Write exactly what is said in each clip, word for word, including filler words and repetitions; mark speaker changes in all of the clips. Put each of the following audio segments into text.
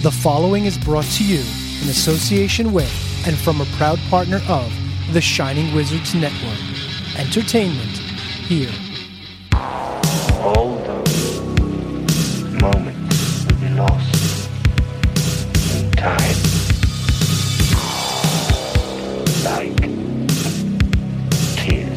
Speaker 1: The following is brought to you in association with and from a proud partner of the Shining Wizards Network. Entertainment here.
Speaker 2: All those moments will be lost in time. Like tears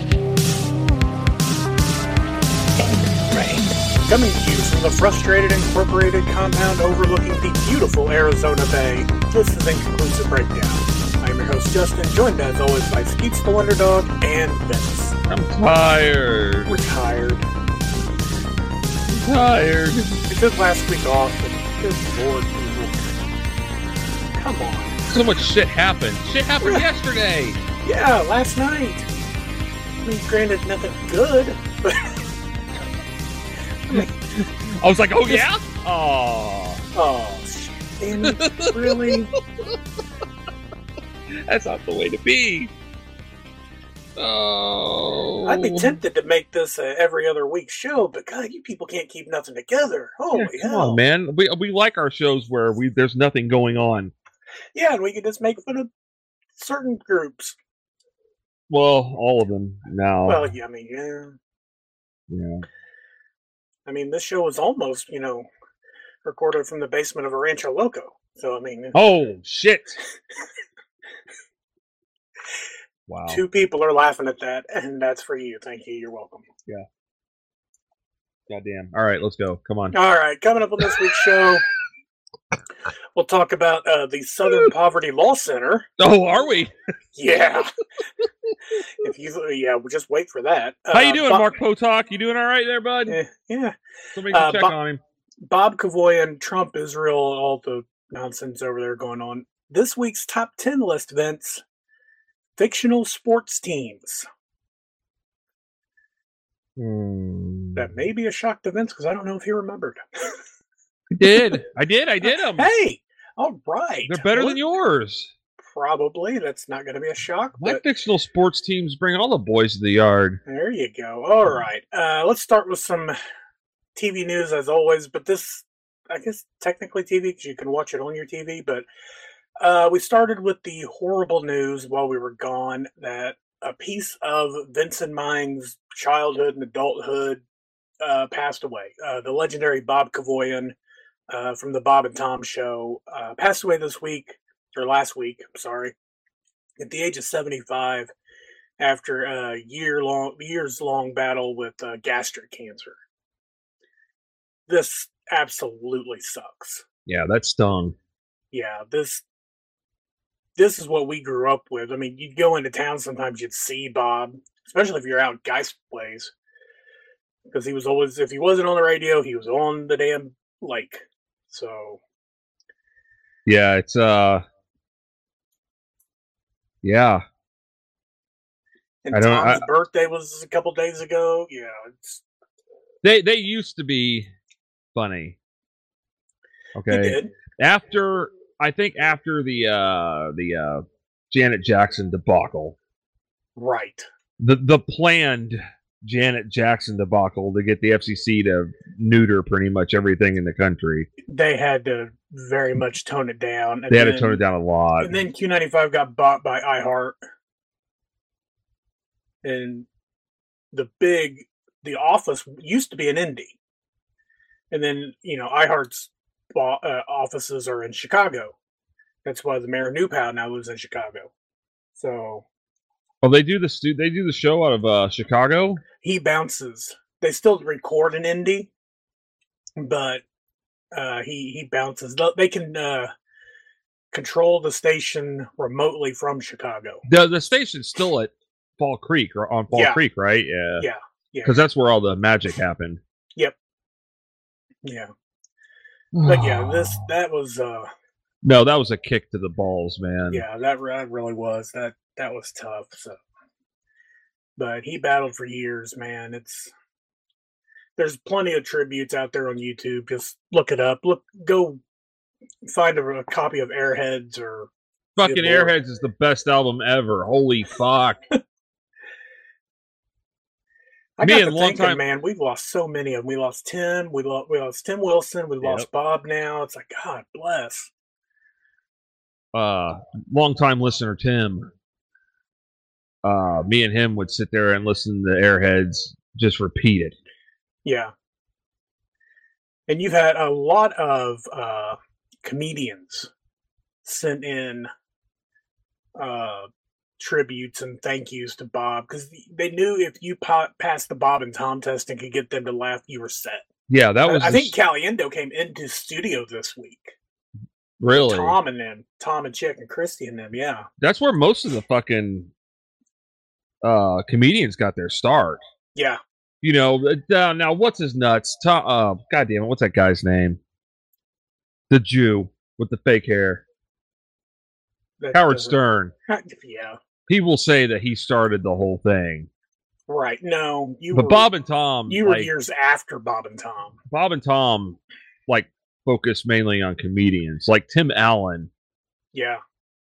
Speaker 2: in rain.
Speaker 3: Coming to you from the Frustrated Incorporated compound overlooking the beautiful Arizona Bay, this is Inconclusive Breakdown. I am your host, Justin, joined as always by Skeets the Wonder Dog and Vince.
Speaker 4: I'm tired.
Speaker 3: We're tired.
Speaker 4: I'm tired.
Speaker 3: We took last week off, and good lord, people. Come on.
Speaker 4: So much shit happened. Shit happened
Speaker 3: Yeah.
Speaker 4: yesterday.
Speaker 3: Yeah, last night. I mean, granted, nothing good, but... I mean,
Speaker 4: I was like, oh yeah? Oh.
Speaker 3: oh, shit. Damn it, really?
Speaker 4: That's not the way to be. Oh.
Speaker 3: I'd be tempted to make this a every other week show, but God, you people can't keep nothing together. Holy
Speaker 4: Yeah, come
Speaker 3: hell.
Speaker 4: on, man. We we like our shows where we there's nothing going on.
Speaker 3: Yeah, and we can just make fun of certain groups.
Speaker 4: Well, all of them now.
Speaker 3: Well, yeah, I mean, yeah.
Speaker 4: yeah.
Speaker 3: I mean, this show was almost, you know, recorded from the basement of a Rancho Loco. So, I mean,
Speaker 4: Oh shit. Wow.
Speaker 3: two people are laughing at that, and that's for you. Thank you. You're welcome.
Speaker 4: Goddamn. All right, let's go. Come on.
Speaker 3: All right, coming up on this week's show, we'll talk about uh, the Southern Poverty Law Center.
Speaker 4: Oh, are we?
Speaker 3: Yeah. if you, yeah, we'll just wait for that.
Speaker 4: How you
Speaker 3: Uh,
Speaker 4: doing,
Speaker 3: Bob-
Speaker 4: Mark Potok? You doing all right there, bud?
Speaker 3: Eh, yeah.
Speaker 4: Somebody can
Speaker 3: Uh,
Speaker 4: check
Speaker 3: Bob-
Speaker 4: on him.
Speaker 3: Bob Kavoyan, Trump, Israel, all the nonsense over there going on. This week's top ten list, Vince. Fictional sports teams.
Speaker 4: Hmm.
Speaker 3: That may be a shock to Vince because I don't know if he remembered.
Speaker 4: I did. I did. I did them.
Speaker 3: Hey, all right.
Speaker 4: They're better
Speaker 3: Well,
Speaker 4: than yours.
Speaker 3: Probably. That's not going to be a shock.
Speaker 4: My
Speaker 3: But
Speaker 4: fictional sports teams bring all the boys to the yard.
Speaker 3: there you go. All right. Uh, let's start with some T V news as always. But this, I guess, technically T V because you can watch it on your T V. But uh, we started with the horrible news while we were gone that a piece of Vincent Mine's childhood and adulthood uh, passed away. Uh, the legendary Bob Kavoyan uh, from the Bob and Tom Show uh, passed away this week, or last week, I'm sorry, at the age of seventy-five after a year long, years long battle with uh, gastric cancer. This absolutely sucks.
Speaker 4: Yeah, that stung.
Speaker 3: Yeah, this this is what we grew up with. I mean, you'd go into town sometimes, you'd see Bob, especially if you're out Geist Place, because he was always, if he wasn't on the radio, he was on the damn lake. So
Speaker 4: Yeah, it's uh, yeah.
Speaker 3: and
Speaker 4: I don't-
Speaker 3: Tom's
Speaker 4: I-
Speaker 3: birthday was a couple days ago. Yeah, it's
Speaker 4: They they used to be funny.
Speaker 3: he
Speaker 4: Okay.
Speaker 3: did.
Speaker 4: After I think after the uh the uh Janet Jackson debacle,
Speaker 3: Right.
Speaker 4: the the planned Janet Jackson debacle to get the F C C to neuter pretty much everything in the country.
Speaker 3: They had to very much tone it down. And
Speaker 4: They had to
Speaker 3: then-
Speaker 4: tone it down a lot.
Speaker 3: And then Q ninety-five got bought by iHeart. And the big, the office used to be in Indy. And then, you know, iHeart's bo- uh, offices are in Chicago. That's why the mayor of Newtown now lives in Chicago. So
Speaker 4: Oh, they do the stu- they do the show out of uh, Chicago.
Speaker 3: he bounces. They still record in Indy, but uh, he, he bounces. They can uh, control the station remotely from Chicago.
Speaker 4: The the station's still at Fall Creek or on Fall
Speaker 3: Yeah.
Speaker 4: Creek, right? Yeah,
Speaker 3: Yeah, yeah.
Speaker 4: because that's where all the magic happened.
Speaker 3: Yeah. But yeah, this that was uh
Speaker 4: no, that was a kick to the balls, man.
Speaker 3: yeah, that, that really was. That that was tough. So but he battled for years, man. It's there's plenty of tributes out there on YouTube. Just look it up. Look go find a, a copy of Airheads or
Speaker 4: Fucking
Speaker 3: Good Lord.
Speaker 4: Airheads is the best album ever. Holy fuck.
Speaker 3: I
Speaker 4: Me
Speaker 3: got
Speaker 4: and
Speaker 3: to
Speaker 4: long
Speaker 3: thinking,
Speaker 4: time-
Speaker 3: man, we've lost so many of them. We lost Tim, we lost we lost Tim Wilson, we lost
Speaker 4: Yep.
Speaker 3: Bob now. It's like, God bless.
Speaker 4: uh, longtime listener Tim, uh, me and him would sit there and listen to Airheads just repeat it.
Speaker 3: Yeah. And you've had a lot of uh, comedians sent in uh, tributes and thank yous to Bob because they knew if you pa- passed the Bob and Tom test and could get them to laugh, you were set.
Speaker 4: Yeah, that was.
Speaker 3: I, I think Caliendo came into studio this week.
Speaker 4: Really?
Speaker 3: Tom and them, Tom and Chick and Christy and them. Yeah,
Speaker 4: that's where most of the fucking uh, comedians got their start.
Speaker 3: Yeah.
Speaker 4: You know, uh, now what's his nuts? Tom, uh, God damn it, what's that guy's name? The Jew with the fake hair.
Speaker 3: That
Speaker 4: Howard
Speaker 3: doesn't-
Speaker 4: Stern.
Speaker 3: Yeah.
Speaker 4: He will say that he started the whole thing.
Speaker 3: Right. No, you
Speaker 4: But
Speaker 3: were,
Speaker 4: Bob and Tom,
Speaker 3: you were
Speaker 4: like,
Speaker 3: years after Bob and Tom.
Speaker 4: Bob and Tom, like, focused mainly on comedians. Like Tim Allen,
Speaker 3: Yeah.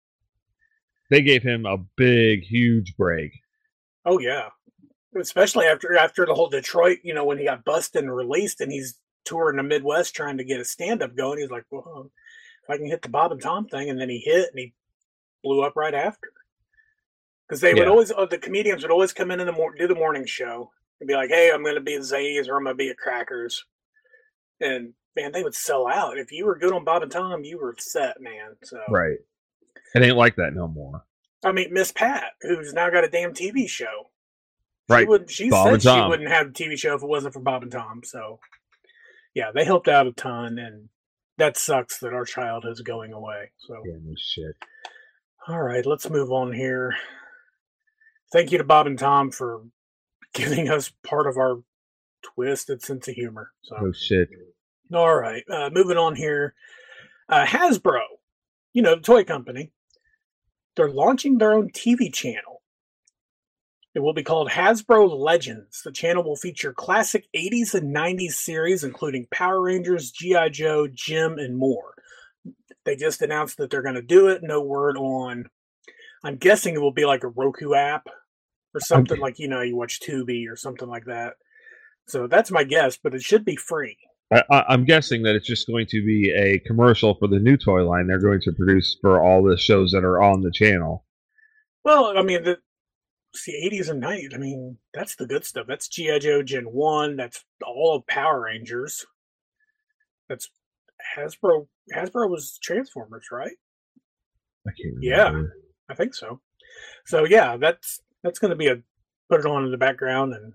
Speaker 4: they gave him a big, huge break.
Speaker 3: Oh yeah. Especially after after the whole Detroit, you know, when he got busted and released, and he's touring the Midwest trying to get a stand up going. He's like, well, if I can hit the Bob and Tom thing, and then he hit and he blew up right after. Because they would
Speaker 4: Yeah.
Speaker 3: always, uh, the comedians would always come in in the morning, do the morning show, and be like, "Hey, I'm going to be at Zay's or I'm going to be at Crackers," and man, they would sell out. If you were good on Bob and Tom, you were set, man. So,
Speaker 4: Right. It ain't like that no more.
Speaker 3: I mean, Miss Pat, who's now got a damn T V show.
Speaker 4: Right.
Speaker 3: She, would, she
Speaker 4: Bob
Speaker 3: said
Speaker 4: and
Speaker 3: she
Speaker 4: Tom.
Speaker 3: wouldn't have a T V show if it wasn't for Bob and Tom. So, yeah, they helped out a ton, and that sucks that our child is going away. So,
Speaker 4: Yeah, no shit.
Speaker 3: all right, let's move on here. Thank you to Bob and Tom for giving us part of our twisted sense of humor. So,
Speaker 4: No shit.
Speaker 3: all right, uh, moving on here. Uh, Hasbro, you know, the toy company, they're launching their own T V channel. It will be called Hasbro Legends. The channel will feature classic eighties and nineties series, including Power Rangers, G I. Joe, Jim, and more. They just announced that they're going to do it. No word on. I'm guessing it will be like a Roku app or something
Speaker 4: Okay.
Speaker 3: like, you know, you watch Tubi or something like that. So that's my guess, but it should be free.
Speaker 4: I, I, I'm guessing that it's just going to be a commercial for the new toy line they're going to produce for all the shows that are on the channel.
Speaker 3: Well, I mean, the, it's the eighties and nineties. I mean, that's the good stuff. That's G I. Joe Gen one. That's all of Power Rangers. That's Hasbro. Hasbro was Transformers, right?
Speaker 4: I can't
Speaker 3: Yeah.
Speaker 4: remember.
Speaker 3: I think so. So yeah, that's that's going to be a put it on in the background and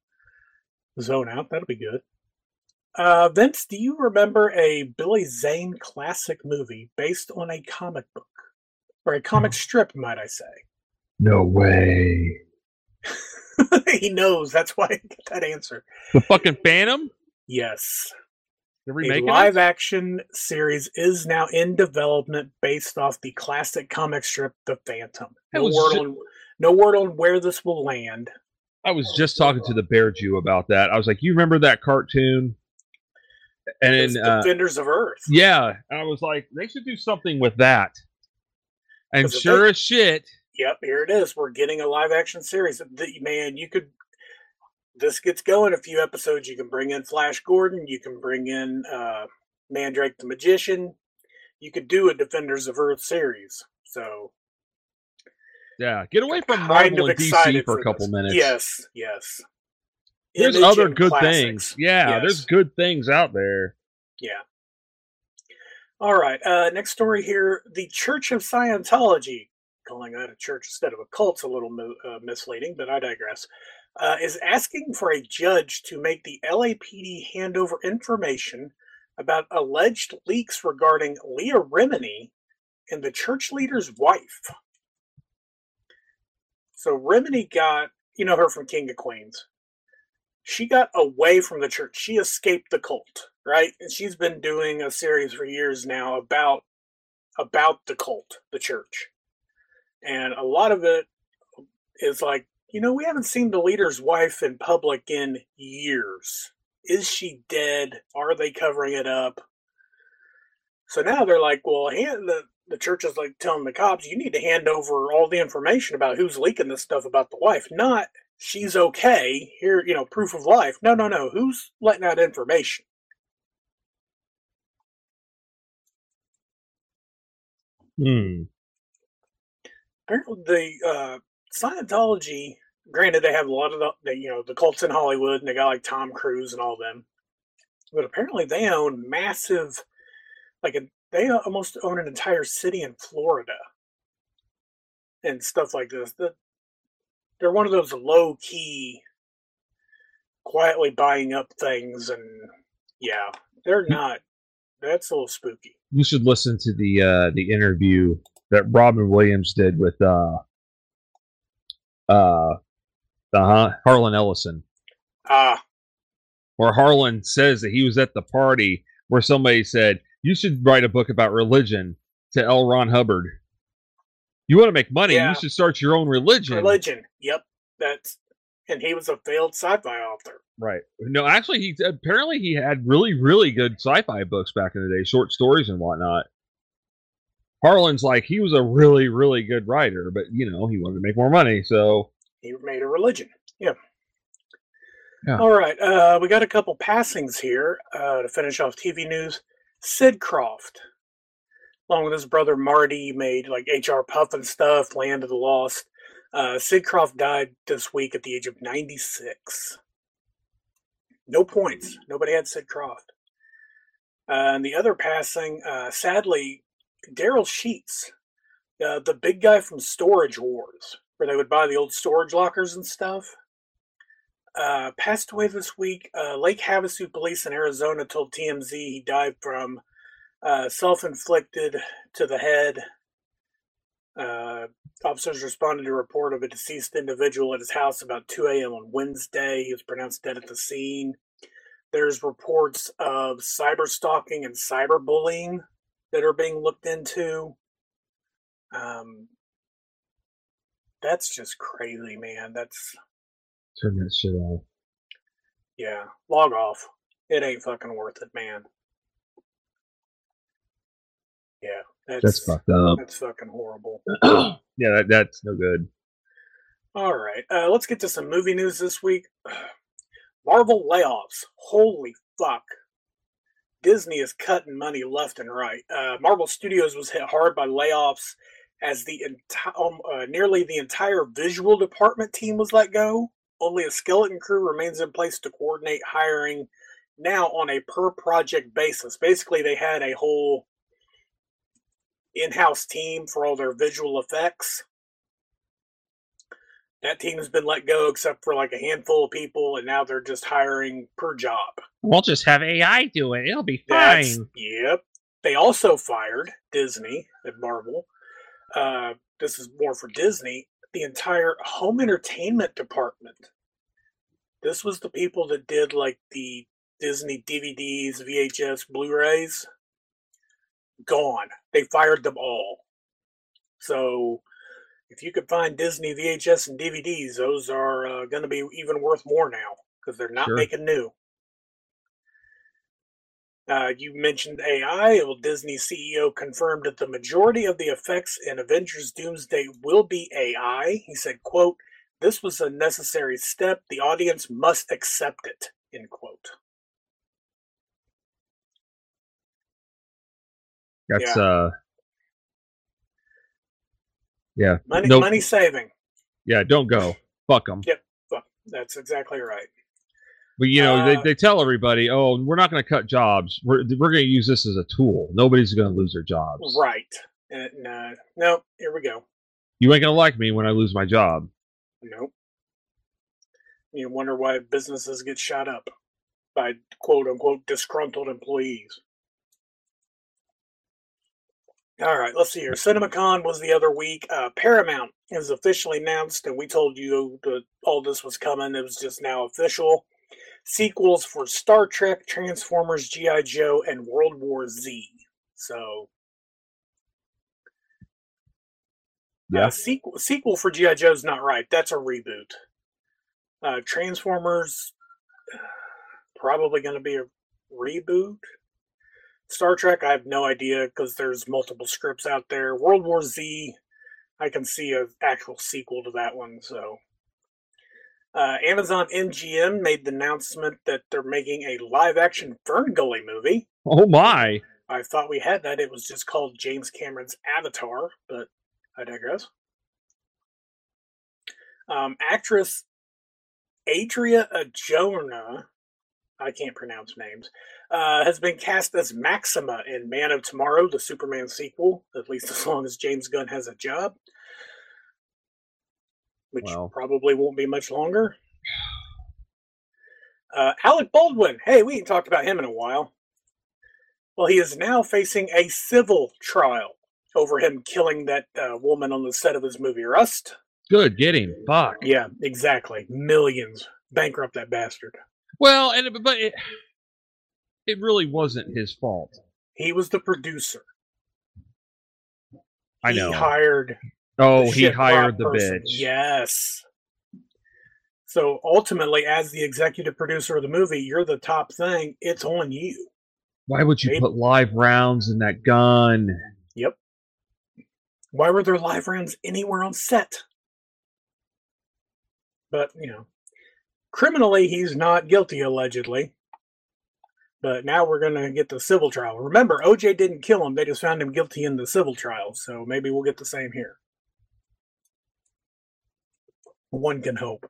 Speaker 3: zone out. That'll be good. Uh, Vince, do you remember a Billy Zane classic movie based on a comic book or a comic strip? Might I say?
Speaker 4: No way.
Speaker 3: He knows. That's why I get that answer.
Speaker 4: The fucking Phantom?
Speaker 3: Yes.
Speaker 4: They're
Speaker 3: A
Speaker 4: remaking
Speaker 3: live
Speaker 4: it?
Speaker 3: action series is now in development based off the classic comic strip The Phantom.
Speaker 4: That
Speaker 3: No
Speaker 4: was
Speaker 3: word
Speaker 4: ju-
Speaker 3: on no word on where this will land.
Speaker 4: I was just talking to the Bear Jew about that. I was like, you remember that cartoon? And
Speaker 3: It's
Speaker 4: then, uh,
Speaker 3: Defenders of Earth.
Speaker 4: yeah, and I was like, they should do something with that. And
Speaker 3: 'Cause if
Speaker 4: sure
Speaker 3: they-
Speaker 4: as shit,
Speaker 3: Yep, here it is. We're getting a live action series. The- Man, you could this gets going a few episodes. You can bring in Flash Gordon, you can bring in uh Mandrake the Magician. You could do a Defenders of Earth series. So
Speaker 4: yeah, get away from
Speaker 3: kind
Speaker 4: Marvel
Speaker 3: of
Speaker 4: and D C
Speaker 3: excited
Speaker 4: for a couple
Speaker 3: this.
Speaker 4: minutes.
Speaker 3: Yes, yes.
Speaker 4: There's
Speaker 3: Image
Speaker 4: other
Speaker 3: and
Speaker 4: good
Speaker 3: classics.
Speaker 4: things. Yeah,
Speaker 3: Yes.
Speaker 4: there's good things out there.
Speaker 3: Yeah. All right. Uh, next story here. The Church of Scientology, calling that a church instead of a cult's a little mi- uh, misleading, but I digress, uh, is asking for a judge to make the L A P D hand over information about alleged leaks regarding Leah Remini and the church leader's wife. So Remini got, you know her from King of Queens. She got away from the church. She escaped the cult, right? And she's been doing a series for years now about about the cult, the church. And a lot of it is like, you know, we haven't seen the leader's wife in public in years. Is she dead? Are they covering it up? So now they're like, well, hand, the, the church is like telling the cops, you need to hand over all the information about who's leaking this stuff about the wife. Not, she's okay, here, you know, proof of life. No, no, no. Who's letting out information?
Speaker 4: Hmm.
Speaker 3: Apparently, the uh, Scientology. Granted, they have a lot of the, the you know the cults in Hollywood, and they got like Tom Cruise and all them. But apparently, they own massive, like a, they almost own an entire city in Florida, and stuff like this. The, they're one of those low key, quietly buying up things, and yeah, they're not. That's a little spooky.
Speaker 4: You should listen to the uh, the interview that Robin Williams did with uh, uh, uh, Harlan Ellison.
Speaker 3: Ah,
Speaker 4: Where Harlan says that he was at the party where somebody said, you should write a book about religion to L. Ron Hubbard. You want to make money,
Speaker 3: Yeah.
Speaker 4: you should start your own religion.
Speaker 3: religion. Yep, that's and he was a failed sci-fi author.
Speaker 4: Right. No, actually, he apparently he had really, really good sci-fi books back in the day, short stories and whatnot. Harlan's like, he was a really, really good writer, but, you know, he wanted to make more money, so...
Speaker 3: He made a religion. Yeah.
Speaker 4: Yeah.
Speaker 3: All right. Uh, we got a couple passings here uh, to finish off T V news. Sid Croft, along with his brother Marty, made like H R Puff and stuff, Land of the Lost. Uh, Sid Croft died this week at the age of ninety-six. No points. Nobody had Sid Croft. Uh, and the other passing, uh, sadly, Daryl Sheets, uh, the big guy from Storage Wars, where they would buy the old storage lockers and stuff, uh, passed away this week. Uh, Lake Havasu police in Arizona told T M Z he died from uh, self-inflicted to the head. Uh, officers responded to a report of a deceased individual at his house about two a.m. on Wednesday. He was pronounced dead at the scene. There's reports of cyber stalking and cyberbullying that are being looked into. Um, that's just crazy, man. That's
Speaker 4: Turn that shit off.
Speaker 3: yeah. Log off. It ain't fucking worth it, man. Yeah, that's
Speaker 4: That's fucked up.
Speaker 3: that's fucking horrible.
Speaker 4: Yeah, that, that's no good.
Speaker 3: All right, uh, let's get to some movie news this week. Marvel layoffs. Holy fuck. Disney is cutting money left and right. Uh, Marvel Studios was hit hard by layoffs as the enti- um, uh, nearly the entire visual department team was let go. Only a skeleton crew remains in place to coordinate hiring now on a per project basis. Basically, they had a whole in-house team for all their visual effects. That team has been let go except for like a handful of people, and now they're just hiring per job.
Speaker 5: We'll just have A I do it. It'll be
Speaker 3: That's,
Speaker 5: fine.
Speaker 3: yep. They also fired Disney and Marvel. Uh, this is more for Disney. The entire home entertainment department. This was the people that did like the Disney D V Ds, V H S, Blu-rays. Gone. They fired them all. So if you could find Disney V H S and D V Ds, those are uh, going to be even worth more now because they're not
Speaker 4: Sure.
Speaker 3: making new. Uh, you mentioned A I. Well, Disney C E O confirmed that the majority of the effects in Avengers Doomsday will be A I. He said, quote, "This was a necessary step. The audience must accept it," end quote.
Speaker 4: That's,
Speaker 3: Yeah.
Speaker 4: uh... Yeah.
Speaker 3: Money,
Speaker 4: Nope.
Speaker 3: money saving.
Speaker 4: Yeah, don't go. Fuck them.
Speaker 3: Well, that's exactly right.
Speaker 4: But, you know,
Speaker 3: Uh,
Speaker 4: they, they tell everybody, oh, we're not going to cut jobs. We're, we're going to use this as a tool. Nobody's going to lose their jobs.
Speaker 3: Right. Uh, no, no, here we go.
Speaker 4: You ain't going to like me when I lose my job.
Speaker 3: Nope. You wonder why businesses get shot up by quote unquote disgruntled employees. All right, let's see here. CinemaCon was the other week. Uh, Paramount is officially announced, and we told you that all this was coming. It was just now official. Sequels for Star Trek, Transformers, G I. Joe, and World War Z. So,
Speaker 4: Yeah.
Speaker 3: uh, sequel sequel for G I. Joe's not right. That's a reboot. Uh, Transformers, probably going to be a reboot. Star Trek, I have no idea because there's multiple scripts out there. World War Z, I can see an actual sequel to that one. So, uh, Amazon M G M made the announcement that they're making a live-action Fern Gully movie.
Speaker 4: Oh, my.
Speaker 3: I thought we had that. It was just called James Cameron's Avatar, but I digress. Um, actress Adria Arjona, I can't pronounce names, uh, has been cast as Maxima in Man of Tomorrow, the Superman sequel, at least as long as James Gunn has a job, which
Speaker 4: Well.
Speaker 3: probably won't be much longer. Uh, Alec Baldwin, hey, we ain't talked about him in a while. Well, he is now facing a civil trial over him killing that uh, woman on the set of his movie Rust.
Speaker 4: Good, get him. Fuck.
Speaker 3: Yeah, exactly. Millions. Bankrupt that bastard.
Speaker 4: Well, and but it, it really wasn't his fault.
Speaker 3: He was the producer.
Speaker 4: I know.
Speaker 3: He hired.
Speaker 4: Oh,
Speaker 3: the
Speaker 4: he
Speaker 3: shit
Speaker 4: hired
Speaker 3: rock
Speaker 4: the
Speaker 3: person.
Speaker 4: bitch.
Speaker 3: Yes. So ultimately, as the executive producer of the movie, you're the top thing. It's on you.
Speaker 4: Why would you
Speaker 3: Maybe.
Speaker 4: put live rounds in that gun?
Speaker 3: Yep. Why were there live rounds anywhere on set? But, you know, criminally, he's not guilty, allegedly. But now we're going to get the civil trial. Remember, O J didn't kill him. They just found him guilty in the civil trial. So maybe we'll get the same here. One can hope.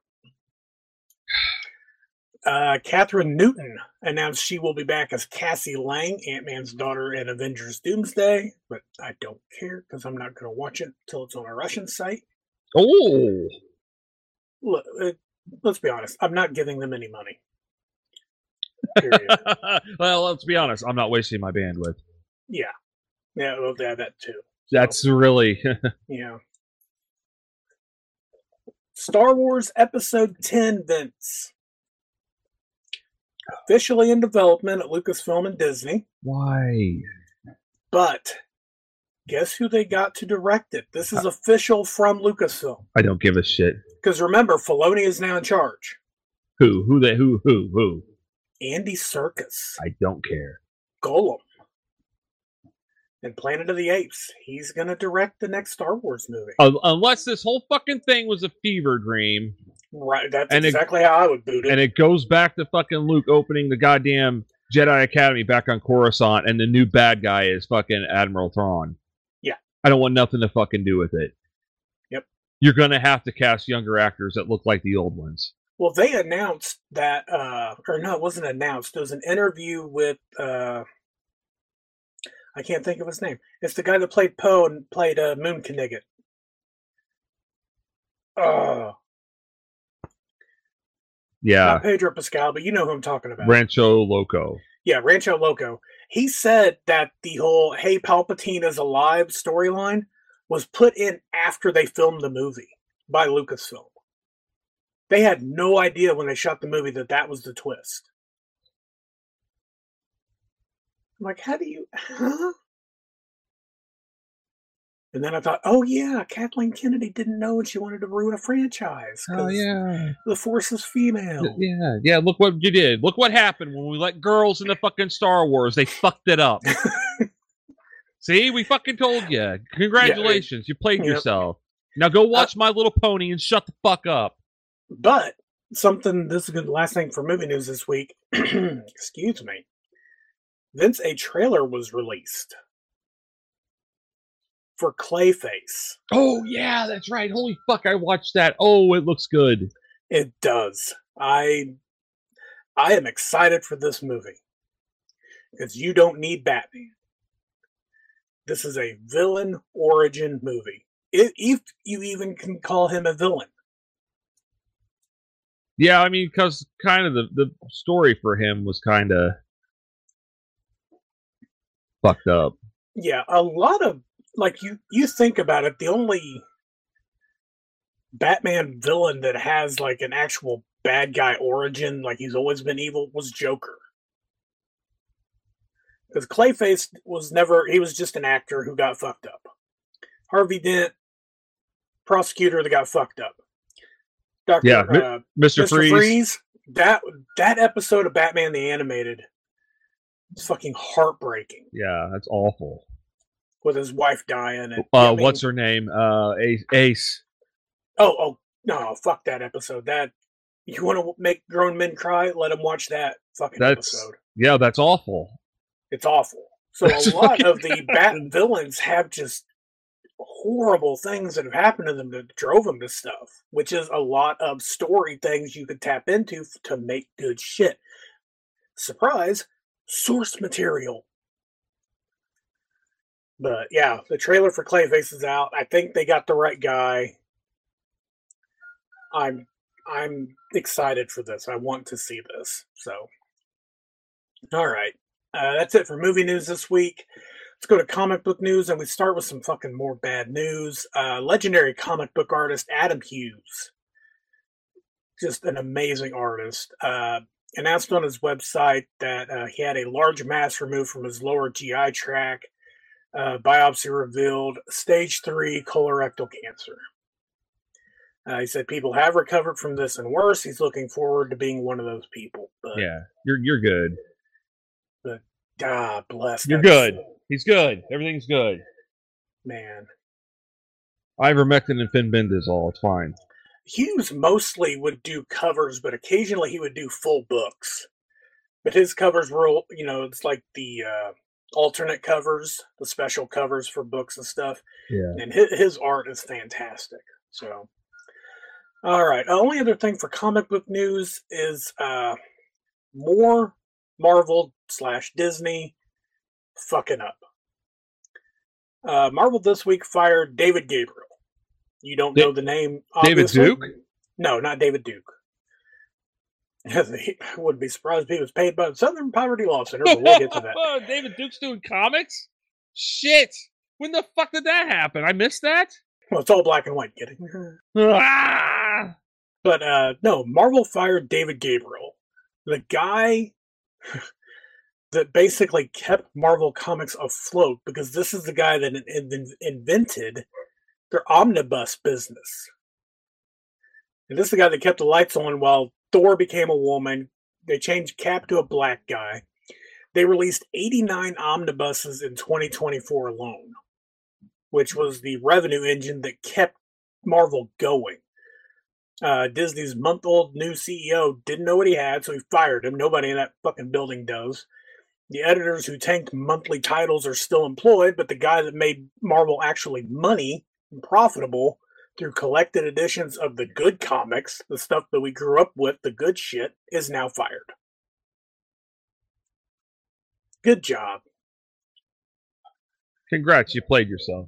Speaker 3: Uh, Catherine Newton announced she will be back as Cassie Lang, Ant-Man's daughter in Avengers Doomsday. But I don't care because I'm not going to watch it until it's on a Russian site.
Speaker 4: Oh.
Speaker 3: Look, uh, let's be honest. I'm not giving them any money. Period.
Speaker 4: Well, let's be honest. I'm not wasting my bandwidth.
Speaker 3: Yeah. Yeah, well, yeah, that too.
Speaker 4: That's really...
Speaker 3: Yeah. Star Wars Episode ten, Vince. Officially in development at Lucasfilm and Disney.
Speaker 4: Why?
Speaker 3: But guess who they got to direct it? This is official from Lucasfilm.
Speaker 4: I don't give a shit.
Speaker 3: Because remember, Filoni is now in charge.
Speaker 4: Who? Who? They? Who? Who? Who?
Speaker 3: Andy Serkis.
Speaker 4: I don't care.
Speaker 3: Gollum. And Planet of the Apes. He's going to direct the next Star Wars movie.
Speaker 4: Uh, unless this whole fucking thing was a fever dream.
Speaker 3: Right, that's
Speaker 4: and
Speaker 3: exactly
Speaker 4: it,
Speaker 3: how I would boot it.
Speaker 4: And it goes back to fucking Luke opening the goddamn Jedi Academy back on Coruscant, and the new bad guy is fucking Admiral Thrawn.
Speaker 3: Yeah.
Speaker 4: I don't want nothing to fucking do with it.
Speaker 3: Yep.
Speaker 4: You're going to have to cast younger actors that look like the old ones.
Speaker 3: Well, they announced that, uh, or no, it wasn't announced. It was an interview with, uh, I can't think of his name. It's the guy that played Poe and played uh, Moon Knigget. Uh,
Speaker 4: Yeah.
Speaker 3: Not Pedro Pascal, but you know who I'm talking about.
Speaker 4: Rancho Loco.
Speaker 3: Yeah, Rancho Loco. He said that the whole "Hey, Palpatine is alive" storyline was put in after they filmed the movie by Lucasfilm. They had no idea when they shot the movie that that was the twist. I'm like, how do you... Huh? And then I thought, oh yeah, Kathleen Kennedy didn't know and she wanted to ruin a franchise.
Speaker 4: Oh, yeah.
Speaker 3: The Force is female.
Speaker 4: Yeah, yeah, look what you did. Look what happened when we let girls in the fucking Star Wars. They fucked it up. See, we fucking told you. Congratulations, you played
Speaker 3: Yep.
Speaker 4: yourself. Now go watch My Little Pony and shut the fuck up.
Speaker 3: But something, this is good. Last thing for movie news this week. Excuse me. Vince, a trailer was released for Clayface.
Speaker 4: Oh, yeah, that's right. Holy fuck, I watched that. Oh, it looks good.
Speaker 3: It does. I I am excited for this movie because you don't need Batman. This is a villain origin movie. If, if you even can call him a villain.
Speaker 4: Yeah, I mean, because kind of the, the story for him was kind of fucked up.
Speaker 3: Yeah, a lot of, like, you, you think about it, the only Batman villain that has, like, an actual bad guy origin, like he's always been evil, was Joker. Because Clayface was never, he was just an actor who got fucked up. Harvey Dent, prosecutor that got fucked up. Doctor
Speaker 4: Yeah,
Speaker 3: uh,
Speaker 4: Mister
Speaker 3: Mister
Speaker 4: Freeze.
Speaker 3: Freeze, that, that episode of Batman the Animated is fucking heartbreaking.
Speaker 4: Yeah, that's awful.
Speaker 3: With his wife dying. And,
Speaker 4: Uh,
Speaker 3: I mean,
Speaker 4: what's her name? Uh, Ace. Ace.
Speaker 3: Oh, oh, no, fuck that episode. That, you want to make grown men cry? Let them watch that fucking
Speaker 4: That's
Speaker 3: episode.
Speaker 4: yeah, that's awful.
Speaker 3: It's awful. So a
Speaker 4: That's
Speaker 3: lot
Speaker 4: fucking
Speaker 3: of the Bat
Speaker 4: bad.
Speaker 3: villains have just horrible things that have happened to them that drove them to stuff, which is a lot of story things you could tap into f- to make good shit. Surprise, source material. But yeah, the trailer for Clayface is out. I think they got the right guy. I'm I'm excited for this. I want to see this. So, all right, uh, that's it for movie news this week. Let's go to comic book news, and we start with some fucking more bad news. Uh, legendary comic book artist Adam Hughes, just an amazing artist, uh, announced on his website that uh, he had a large mass removed from his lower G I tract. Uh, biopsy revealed stage three colorectal cancer. Uh, he said people have recovered from this and worse. He's looking forward to being one of those people. But
Speaker 4: Yeah, you're you're good.
Speaker 3: God bless.
Speaker 4: You're
Speaker 3: that's-
Speaker 4: good. He's good. Everything's good.
Speaker 3: Man.
Speaker 4: Ivermectin and fenbendazole. It's fine.
Speaker 3: Hughes mostly would do covers, but occasionally he would do full books. But his covers were, you know, it's like the uh, alternate covers, the special covers for books and stuff.
Speaker 4: Yeah.
Speaker 3: And his, his art is fantastic. So, all right. Uh, only other thing for comic book news is uh, more Marvel slash Disney fucking up. Uh, Marvel this week fired David Gabriel. You don't
Speaker 4: Da-
Speaker 3: know the name,
Speaker 4: David
Speaker 3: obviously.
Speaker 4: Duke?
Speaker 3: No, not David Duke. I wouldn't be surprised if he was paid by the Southern Poverty Law Center, but we'll get to that.
Speaker 4: David Duke's doing comics? Shit! When the fuck did that happen? I missed that?
Speaker 3: Well, it's all black and white, kidding.
Speaker 4: Ah!
Speaker 3: But uh, no, Marvel fired David Gabriel, the guy that basically kept Marvel Comics afloat, because this is the guy that in- in- invented their omnibus business. And this is the guy that kept the lights on while Thor became a woman. They changed Cap to a black guy. They released eighty-nine omnibuses in twenty twenty-four alone, which was the revenue engine that kept Marvel going. Uh, Disney's month-old new C E O didn't know what he had, so he fired him. Nobody in that fucking building does. The editors who tanked monthly titles are still employed, but the guy that made Marvel actually money and profitable through collected editions of the good comics, the stuff that we grew up with, the good shit, is now fired. Good job.
Speaker 4: Congrats, you played yourself.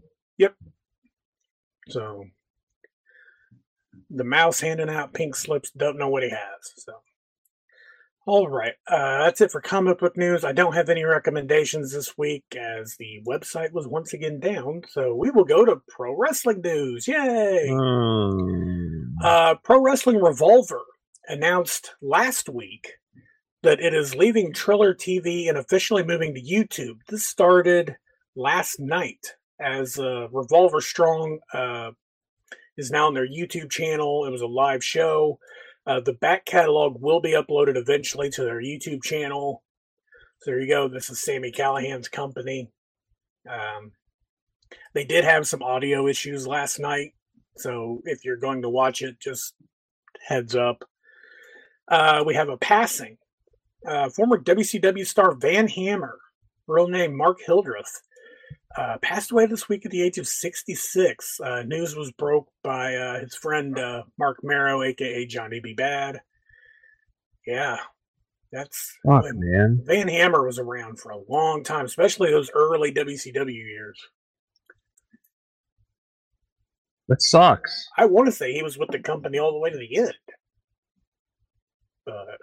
Speaker 3: So, the mouse handing out pink slips don't know what he has. So, all right, uh, that's it for comic book news. I don't have any recommendations this week as the website was once again down. So we will go to pro wrestling news. Yay!
Speaker 4: Um,
Speaker 3: Uh, Pro Wrestling Revolver announced last week that it is leaving Triller T V and officially moving to YouTube. This started last night as uh, Revolver Strong uh, is now on their YouTube channel. It was a live show. Uh, the back catalog will be uploaded eventually to their YouTube channel. So there you go. This is Sammy Callahan's company. Um, they did have some audio issues last night. So if you're going to watch it, just heads up. Uh, we have a passing. Uh, former W C W star Van Hammer, real name Mark Hildreth, uh, passed away this week at the age of sixty-six. Uh, news was broke by uh, his friend uh, Mark Marrow, a k a. Johnny B. Bad. Yeah, that's...
Speaker 4: fuck, man.
Speaker 3: Van Hammer was around for a long time, especially those early W C W years.
Speaker 4: That sucks.
Speaker 3: I want to say he was with the company all the way to the end. But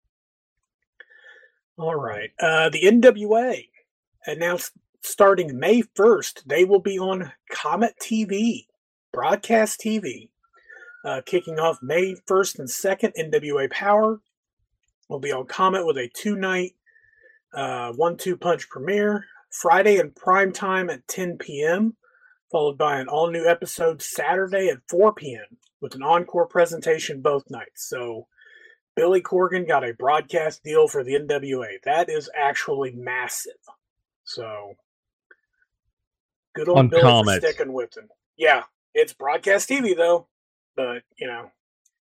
Speaker 3: all right. Uh, the N W A announced starting May first, they will be on Comet T V, broadcast T V. Uh, kicking off May first and second, N W A Power will be on Comet with a two-night uh, one two punch premiere. Friday in prime time at ten p.m., followed by an all-new episode Saturday at four p.m. with an encore presentation both nights. So Billy Corgan got a broadcast deal for the N W A. That is actually massive. So good old
Speaker 4: On
Speaker 3: Billy
Speaker 4: Comet.
Speaker 3: for sticking with him. Yeah, it's broadcast T V though, but you know,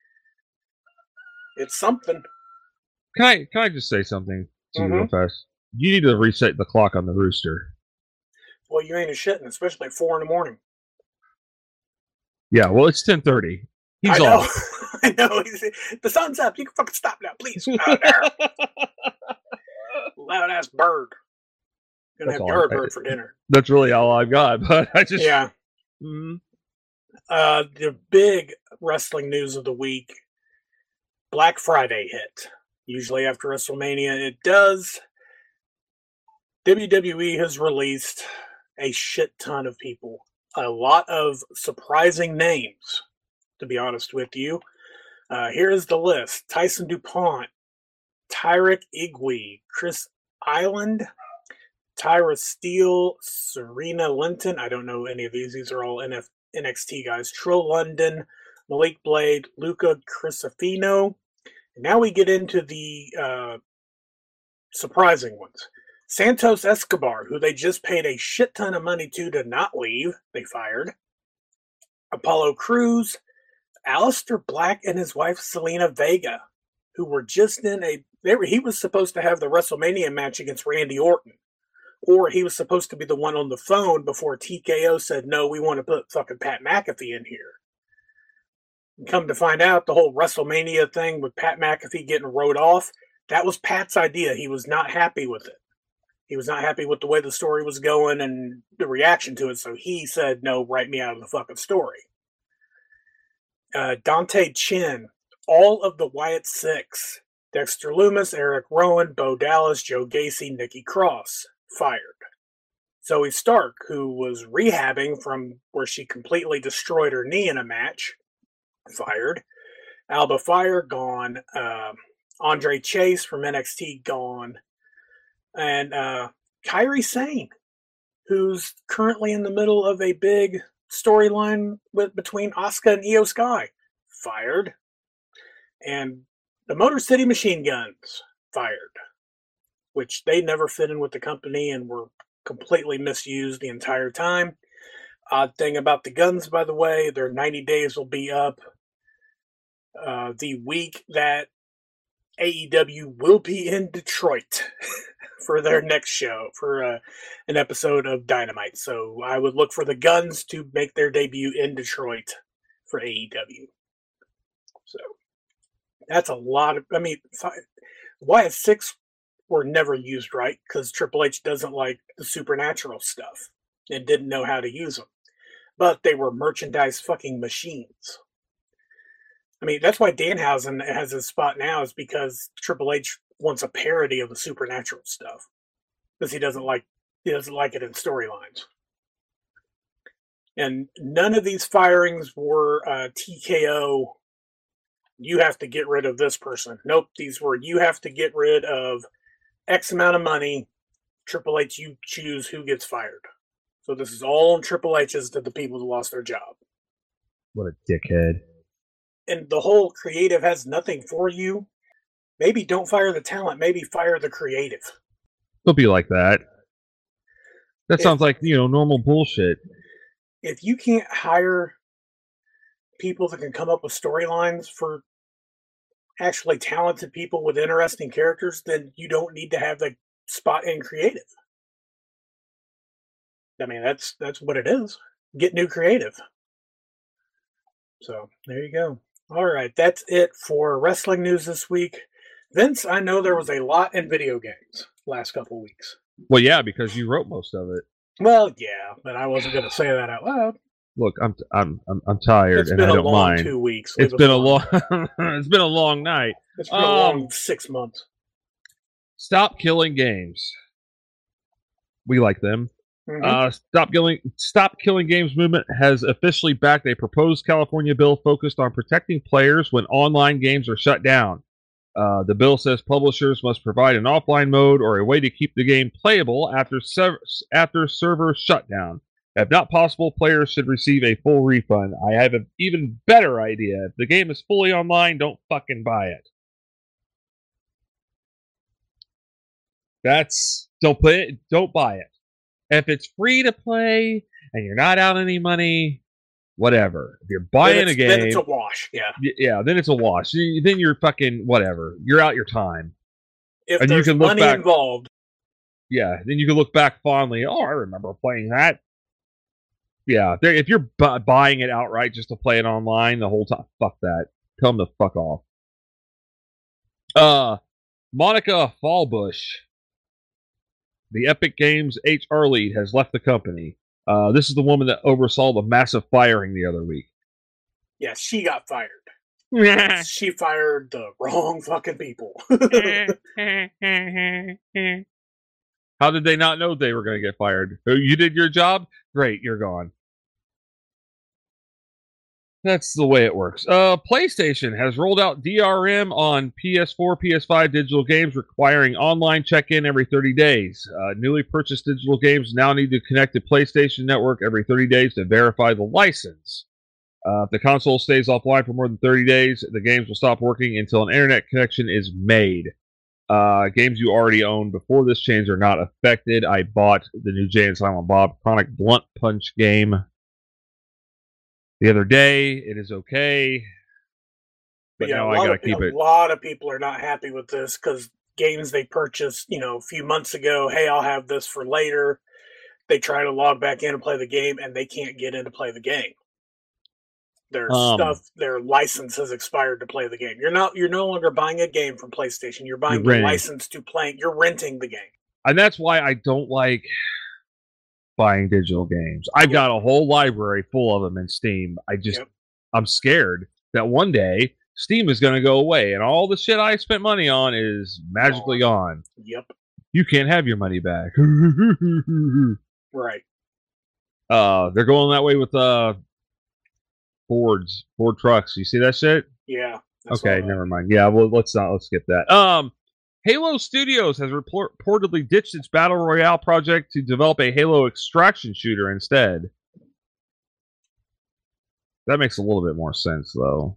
Speaker 3: it's something.
Speaker 4: Can I can I just say something to you real
Speaker 3: Mhm.
Speaker 4: fast? You need to reset the clock on the rooster.
Speaker 3: Well, you ain't a shitting, especially at four in the morning.
Speaker 4: Yeah, well, it's ten thirty. He's
Speaker 3: I know.
Speaker 4: off.
Speaker 3: I know. He's, the sun's up. You can fucking stop now, please. Oh, there. Loud ass bird. Gonna
Speaker 4: That's
Speaker 3: have
Speaker 4: all I-
Speaker 3: Yardbird for dinner.
Speaker 4: That's really all I've got. But I just
Speaker 3: Yeah.
Speaker 4: Mm,
Speaker 3: Uh, the big wrestling news of the week: Black Friday hit. Usually after WrestleMania, it does. W W E has released a shit ton of people. A lot of surprising names, to be honest with you. Uh, here is the list: Tyson DuPont, Tyrek Igwe, Chris Island, Tyra Steele, Serena Linton. I don't know any of these. These are all N F- N X T guys. Trill London, Malik Blade, Luca Crisafino. And now we get into the uh, surprising ones. Santos Escobar, who they just paid a shit ton of money to to not leave. They fired. Apollo Crews, Aleister Black and his wife Selena Vega, who were just in a... They were, he was supposed to have the WrestleMania match against Randy Orton. Or he was supposed to be the one on the phone before T K O said, no, we want to put fucking Pat McAfee in here. And come to find out, the whole WrestleMania thing with Pat McAfee getting wrote off, that was Pat's idea. He was not happy with it. He was not happy with the way the story was going and the reaction to it, so he said, no, write me out of the fucking story. Uh, Dante Chin, all of the Wyatt Six, Dexter Lumis, Eric Rowan, Bo Dallas, Joe Gacy, Nikki Cross, fired. Zoe Stark, who was rehabbing from where she completely destroyed her knee in a match, fired. Alba Fire, gone. Uh, Andre Chase from N X T, gone. And uh, Kairi Sane, who's currently in the middle of a big storyline with between Asuka and Io Sky, fired. And the Motor City Machine Guns, fired. Which they never fit in with the company and were completely misused the entire time. Odd thing about the Guns, by the way, their ninety days will be up uh, the week that A E W will be in Detroit for their next show, for uh, an episode of Dynamite. So I would look for the Guns to make their debut in Detroit for A E W. So that's a lot of, I mean, Wyatt Six were never used right because Triple H doesn't like the supernatural stuff and didn't know how to use them. But they were merchandise fucking machines. I mean, that's why Danhausen has his spot now, is because Triple H wants a parody of the supernatural stuff because he doesn't like he doesn't like it in storylines. And none of these firings were uh, T K O. You have to get rid of this person. Nope, these were you have to get rid of X amount of money. Triple H, you choose who gets fired. So this is all on Triple H's to the people who lost their job.
Speaker 4: what a dickhead.
Speaker 3: And the whole creative has nothing for you. Maybe don't fire the talent. Maybe fire the creative.
Speaker 4: Don't be like that. That
Speaker 3: If-
Speaker 4: sounds like, you know, normal bullshit.
Speaker 3: If you can't hire people that can come up with storylines for actually talented people with interesting characters, then you don't need to have the spot in creative. I mean, that's that's what it is. Get new creative. So there you go. All right, that's it for wrestling news this week. Vince, I know there was a lot in video games last couple of weeks.
Speaker 4: Well, yeah, because you wrote most of it.
Speaker 3: Well, yeah, but I wasn't going to say that out loud.
Speaker 4: Look, I'm I'm I'm, I'm tired
Speaker 3: It's
Speaker 4: and
Speaker 3: been
Speaker 4: I
Speaker 3: a
Speaker 4: don't
Speaker 3: long
Speaker 4: mind.
Speaker 3: two weeks.
Speaker 4: It's
Speaker 3: Leave
Speaker 4: been
Speaker 3: us
Speaker 4: a
Speaker 3: alone.
Speaker 4: long it's been a long night.
Speaker 3: It's been a
Speaker 4: Um,
Speaker 3: long six months.
Speaker 4: Stop killing games. We like them.
Speaker 3: Mhm.
Speaker 4: Uh, Stop Killing Stop Killing Games movement has officially backed a proposed California bill focused on protecting players when online games are shut down. Uh, the bill says publishers must provide an offline mode or a way to keep the game playable after sev- after server shutdown. If not possible, players should receive a full refund. I have an even better idea. If the game is fully online, don't fucking buy it. That's don't play it. Don't buy it. If it's free to play and you're not out any money, whatever. If you're
Speaker 3: Then
Speaker 4: buying
Speaker 3: it's-
Speaker 4: a game,
Speaker 3: then it's a wash. Yeah.
Speaker 4: y- yeah, then it's a wash. You- Then you're fucking whatever. You're out your time.
Speaker 3: If
Speaker 4: And you
Speaker 3: there's
Speaker 4: can look
Speaker 3: money
Speaker 4: back-
Speaker 3: involved,
Speaker 4: Yeah, then you can look back fondly. Oh, I remember playing that. Yeah, if you're bu- buying it outright just to play it online the whole time, fuck that. Tell them to fuck off. Uh, Monica Fallbush, the Epic Games H R lead, has left the company. Uh, this is the woman that oversaw the massive firing the other week.
Speaker 3: Yeah, she got fired. She fired the wrong fucking people.
Speaker 4: How did they not know they were going to get fired? Oh, you did your job? Great, you're gone. That's the way it works. Uh, PlayStation has rolled out D R M on P S four, P S five digital games requiring online check-in every thirty days. Uh, newly purchased digital games now need to connect to PlayStation Network every thirty days to verify the license. Uh, if the console stays offline for more than thirty days, the games will stop working until an internet connection is made. Uh, games you already owned before this change are not affected. I bought the new Jay and Silent Bob Chronic Blunt Punch game the other day. It is okay, but
Speaker 3: yeah,
Speaker 4: now
Speaker 3: a
Speaker 4: I
Speaker 3: lot
Speaker 4: gotta
Speaker 3: of,
Speaker 4: keep
Speaker 3: a
Speaker 4: it.
Speaker 3: A lot of people are not happy with this because games they purchased, you know, a few months ago, hey, I'll have this for later. They try to log back in and play the game, and they can't get in to play the game. Their
Speaker 4: Um,
Speaker 3: stuff, their license has expired to play the game. You're not, you're no longer buying a game from PlayStation. You're buying
Speaker 4: You're
Speaker 3: the
Speaker 4: renting.
Speaker 3: license to play. You're renting the game.
Speaker 4: And that's why I don't like buying digital games. I've
Speaker 3: Yep.
Speaker 4: got a whole library full of them in Steam. I just,
Speaker 3: Yep.
Speaker 4: I'm scared that one day Steam is going to go away and all the shit I spent money on is magically gone.
Speaker 3: Yep.
Speaker 4: You can't have your money back.
Speaker 3: Right.
Speaker 4: uh, they're going that way with uh, Fords, Ford trucks. You see that shit?
Speaker 3: Yeah. that's
Speaker 4: Okay,
Speaker 3: all
Speaker 4: never mind. Yeah, well, let's not let's skip that. Um, Halo Studios has report- reportedly ditched its battle royale project to develop a Halo extraction shooter instead. That makes a little bit more sense, though.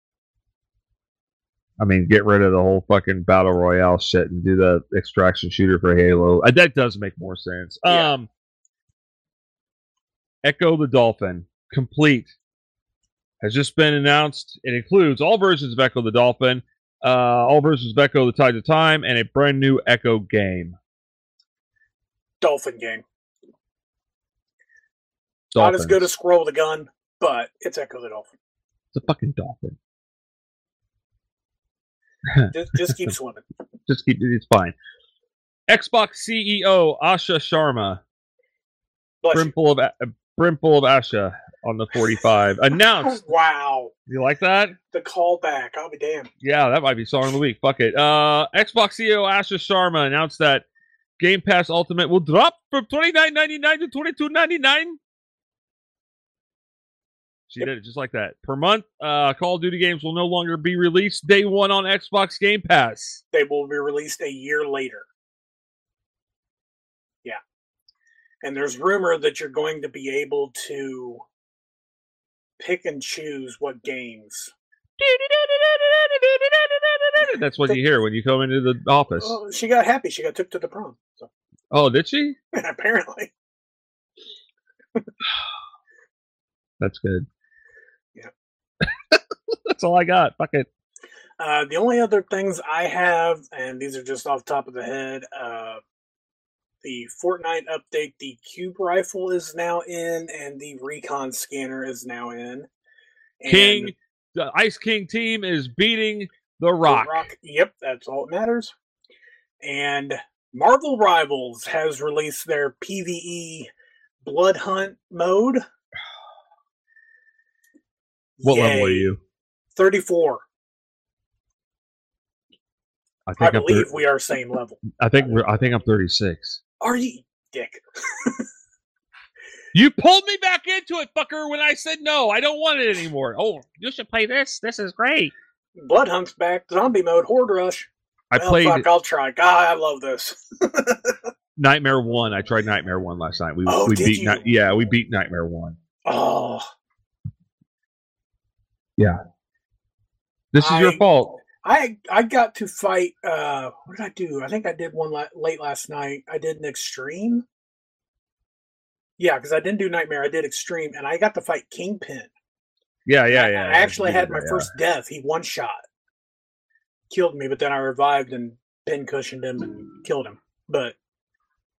Speaker 4: I mean, get rid of the whole fucking battle royale shit and do the extraction shooter for Halo. Uh, that does make more sense.
Speaker 3: Yeah.
Speaker 4: Um, Echo the Dolphin complete has just been announced. It includes all versions of Echo the Dolphin, uh, all versions of Echo the Tides of Time, and a brand new Echo game.
Speaker 3: Dolphin game.
Speaker 4: Dolphins.
Speaker 3: Not as good as Scroll the Gun, but it's Echo the Dolphin.
Speaker 4: It's a fucking dolphin.
Speaker 3: Just, just keep swimming.
Speaker 4: Just keep it's fine. Xbox C E O Asha Sharma,
Speaker 3: Bless you.
Speaker 4: brimful of uh, brimful of Asha on the forty-five, announced.
Speaker 3: Wow.
Speaker 4: You like that?
Speaker 3: The callback. I'll be damned.
Speaker 4: Yeah, that might be song of the week. Fuck it. Uh, Xbox C E O Asha Sharma announced that Game Pass Ultimate will drop from twenty-nine ninety-nine to twenty-two ninety-nine. She
Speaker 3: Yep.
Speaker 4: did it just like that. Per month, uh, Call of Duty games will no longer be released day one on Xbox Game Pass.
Speaker 3: They will be released a year later. Yeah. And there's rumor that you're going to be able to pick and choose what games.
Speaker 4: That's what you hear when you come into the office.
Speaker 3: Oh, she got happy. She got took to the prom. So
Speaker 4: Oh, did she?
Speaker 3: apparently.
Speaker 4: That's good.
Speaker 3: Yeah.
Speaker 4: That's all I got. Fuck it.
Speaker 3: Uh, the only other things I have, and these are just off the top of the head, uh, the Fortnite update, the Cube Rifle is now in, and the Recon Scanner is now in. And
Speaker 4: King, the Ice King team is beating the
Speaker 3: the
Speaker 4: Rock.
Speaker 3: Rock. Yep, that's all that matters. And Marvel Rivals has released their PvE Blood Hunt mode.
Speaker 4: What
Speaker 3: Yay.
Speaker 4: level are you?
Speaker 3: thirty-four.
Speaker 4: I
Speaker 3: I
Speaker 4: think I'm
Speaker 3: believe
Speaker 4: thir-
Speaker 3: we are same level.
Speaker 4: I think we're, I think I'm thirty-six.
Speaker 3: Are you, dick?
Speaker 4: You pulled me back into it, fucker, when I said no. I don't want it anymore. Oh,
Speaker 5: You should play this. This is great.
Speaker 3: Blood Hunt's back. Zombie mode. Horde Rush.
Speaker 4: I
Speaker 3: well,
Speaker 4: played
Speaker 3: fuck, I'll try. God, I love this.
Speaker 4: Nightmare One. I tried Nightmare One last night. We
Speaker 3: Oh,
Speaker 4: we
Speaker 3: did
Speaker 4: beat
Speaker 3: you?
Speaker 4: Ni- yeah, we beat Nightmare One.
Speaker 3: Oh,
Speaker 4: This is your
Speaker 3: I-
Speaker 4: fault.
Speaker 3: I I got to fight. Uh, what did I do? I think I did one la- late last night. I did an extreme. Yeah, because I didn't do Nightmare. I did extreme, and I got to fight Kingpin.
Speaker 4: Yeah, yeah,
Speaker 3: I-
Speaker 4: yeah.
Speaker 3: I actually
Speaker 4: yeah,
Speaker 3: had my
Speaker 4: yeah.
Speaker 3: first death. He one shot killed me, but then I revived and pin cushioned him and killed him. But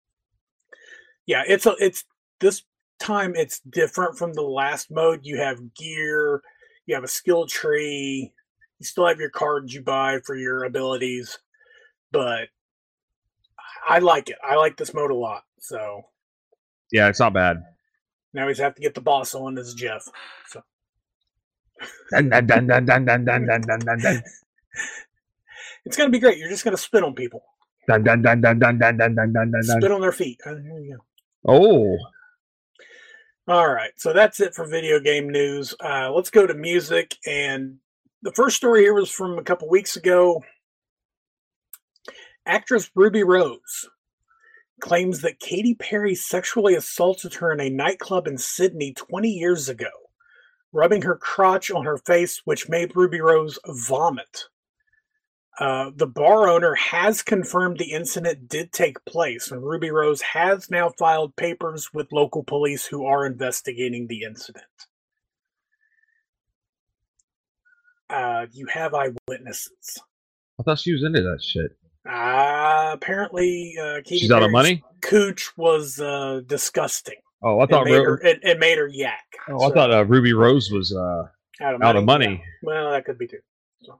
Speaker 3: Yeah, it's a, it's this time it's different from the last mode. You have gear, you have a skill tree, you still have your cards you buy for your abilities, but I like it. I like this mode a lot. So
Speaker 4: Yeah, it's not bad.
Speaker 3: now we just have to get the boss on as Jeff. So
Speaker 4: Dun, dun, dun, dun, dun, dun, dun, dun, dun, dun, dun.
Speaker 3: it's gonna be great. You're just gonna spit on people,
Speaker 4: Dun, dun, dun, dun, dun, dun, dun, dun, dun, dun,
Speaker 3: spit
Speaker 4: dun.
Speaker 3: on their feet. Uh, Here you go.
Speaker 4: Oh,
Speaker 3: All right, so that's it for video game news. Uh, let's go to music. And the first story here was from a couple weeks ago. Actress Ruby Rose claims that Katy Perry sexually assaulted her in a nightclub in Sydney twenty years ago, rubbing her crotch on her face, which made Ruby Rose vomit. Uh, the bar owner has confirmed the incident did take place, and Ruby Rose has now filed papers with local police who are investigating the incident. Uh, you have eyewitnesses.
Speaker 4: I thought she was into that shit.
Speaker 3: Uh, apparently, uh, Katy
Speaker 4: She's out of
Speaker 3: Perry's
Speaker 4: money?
Speaker 3: Cooch was uh, disgusting.
Speaker 4: Oh, I
Speaker 3: It
Speaker 4: thought
Speaker 3: made,
Speaker 4: Ru-
Speaker 3: her, it, it made her yak.
Speaker 4: oh, I
Speaker 3: So,
Speaker 4: thought uh, Ruby Rose was uh,
Speaker 3: out of
Speaker 4: out of money.
Speaker 3: Yeah. Well, that could be too. So.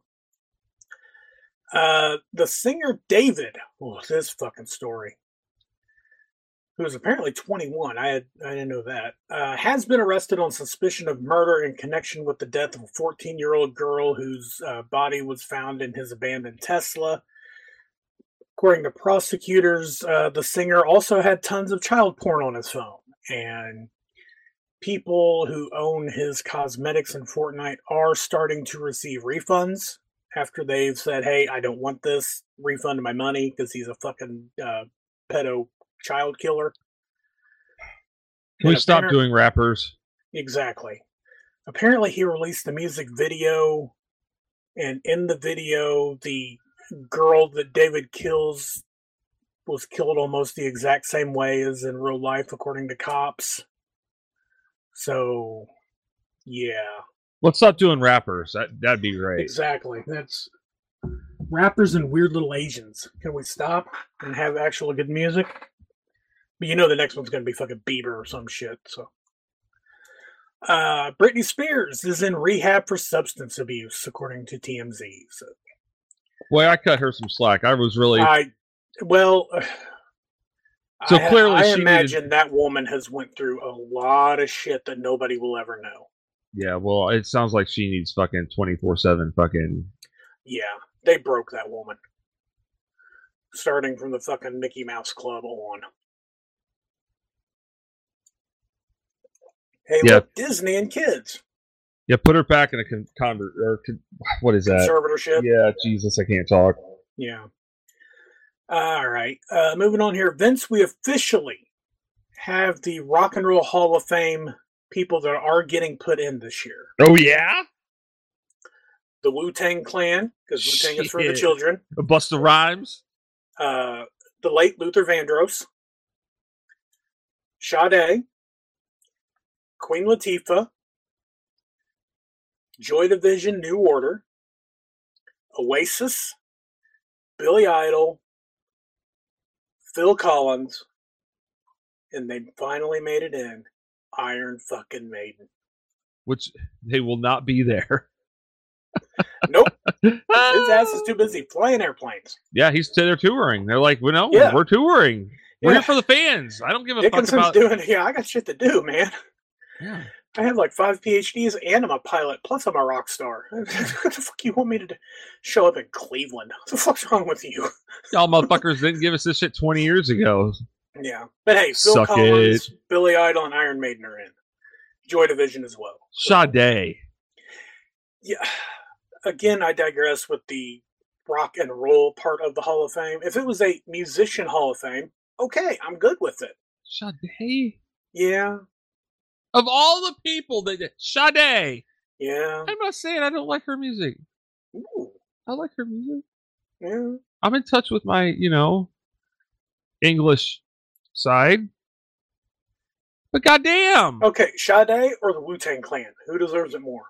Speaker 3: Uh, the singer David, oh, this fucking story, who is apparently twenty-one, I had I didn't know that, uh, has been arrested on suspicion of murder in connection with the death of a fourteen-year-old girl whose uh, body was found in his abandoned Tesla. According to prosecutors, uh, the singer also had tons of child porn on his phone, and people who own his cosmetics in Fortnite are starting to receive refunds after they've said, hey, I don't want this, refund my money, because he's a fucking uh, pedo child killer.
Speaker 4: Can we
Speaker 3: And
Speaker 4: stop
Speaker 3: appar-
Speaker 4: doing rappers?
Speaker 3: Exactly. Apparently, he released a music video, and in the video, the girl that David kills was killed almost the exact same way as in real life, according to cops. So, yeah.
Speaker 4: Let's stop doing rappers. That that'd be great.
Speaker 3: Exactly. That's rappers and weird little Asians. Can we stop and have actual good music? But you know the next one's going to be fucking Bieber or some shit. So, uh, Britney Spears is in rehab for substance abuse, according to T M Z. So,
Speaker 4: Boy, I cut her some slack. I was really
Speaker 3: I well.
Speaker 4: So
Speaker 3: I,
Speaker 4: clearly
Speaker 3: I
Speaker 4: she
Speaker 3: imagine
Speaker 4: needed-
Speaker 3: that woman has went through a lot of shit that nobody will ever know.
Speaker 4: yeah. Well, it sounds like she needs fucking twenty four seven fucking.
Speaker 3: Yeah, they broke that woman. Starting from the fucking Mickey Mouse Club on. Hey,
Speaker 4: Yeah.
Speaker 3: look, Disney and kids.
Speaker 4: Yeah, put her back in a con- convert or con- what is that?
Speaker 3: Conservatorship.
Speaker 4: Yeah, Jesus, I can't talk.
Speaker 3: Yeah. All right. Uh, moving on here. Vince, we officially have the Rock and Roll Hall of Fame people that are getting put in this year.
Speaker 4: Oh yeah,
Speaker 3: The Wu-Tang Clan, because Wu-Tang is for the
Speaker 4: Shit.
Speaker 3: children.
Speaker 4: Busta Rhymes.
Speaker 3: Uh, the late Luther Vandross. Sade. Queen Latifah. Joy Division, New Order. Oasis. Billy Idol. Phil Collins. And they finally made it in. Iron fucking Maiden.
Speaker 4: Which they will not be there.
Speaker 3: Nope. His ass is too busy flying airplanes.
Speaker 4: Yeah, he's they're touring. They're like, well, no,
Speaker 3: Yeah.
Speaker 4: we're touring. We're
Speaker 3: Yeah.
Speaker 4: here for the fans. I don't give a
Speaker 3: Dickinson's
Speaker 4: fuck about.
Speaker 3: doing it. Yeah, I got shit to do, man.
Speaker 4: Yeah.
Speaker 3: I have like five P H Ds and I'm a pilot, plus I'm a rock star. What the fuck you want me to do? Show up in Cleveland? What the fuck's wrong with you?
Speaker 4: Y'all motherfuckers didn't give us this shit twenty years ago.
Speaker 3: Yeah. But hey, Phil
Speaker 4: Suck
Speaker 3: Collins, Billy Idol, and Iron Maiden are in. Joy Division as well.
Speaker 4: Sade.
Speaker 3: Yeah. Again, I digress with the rock and roll part of the Hall of Fame. If it was a musician Hall of Fame, okay, I'm good with it.
Speaker 4: Sade.
Speaker 3: Yeah.
Speaker 4: Of all the people that did Sade.
Speaker 3: Yeah.
Speaker 4: I'm not saying I don't like her music.
Speaker 3: Ooh.
Speaker 4: I like her music.
Speaker 3: Yeah.
Speaker 4: I'm in touch with my, you know, English side. But goddamn.
Speaker 3: Okay, Sade or the Wu-Tang Clan? Who deserves it more?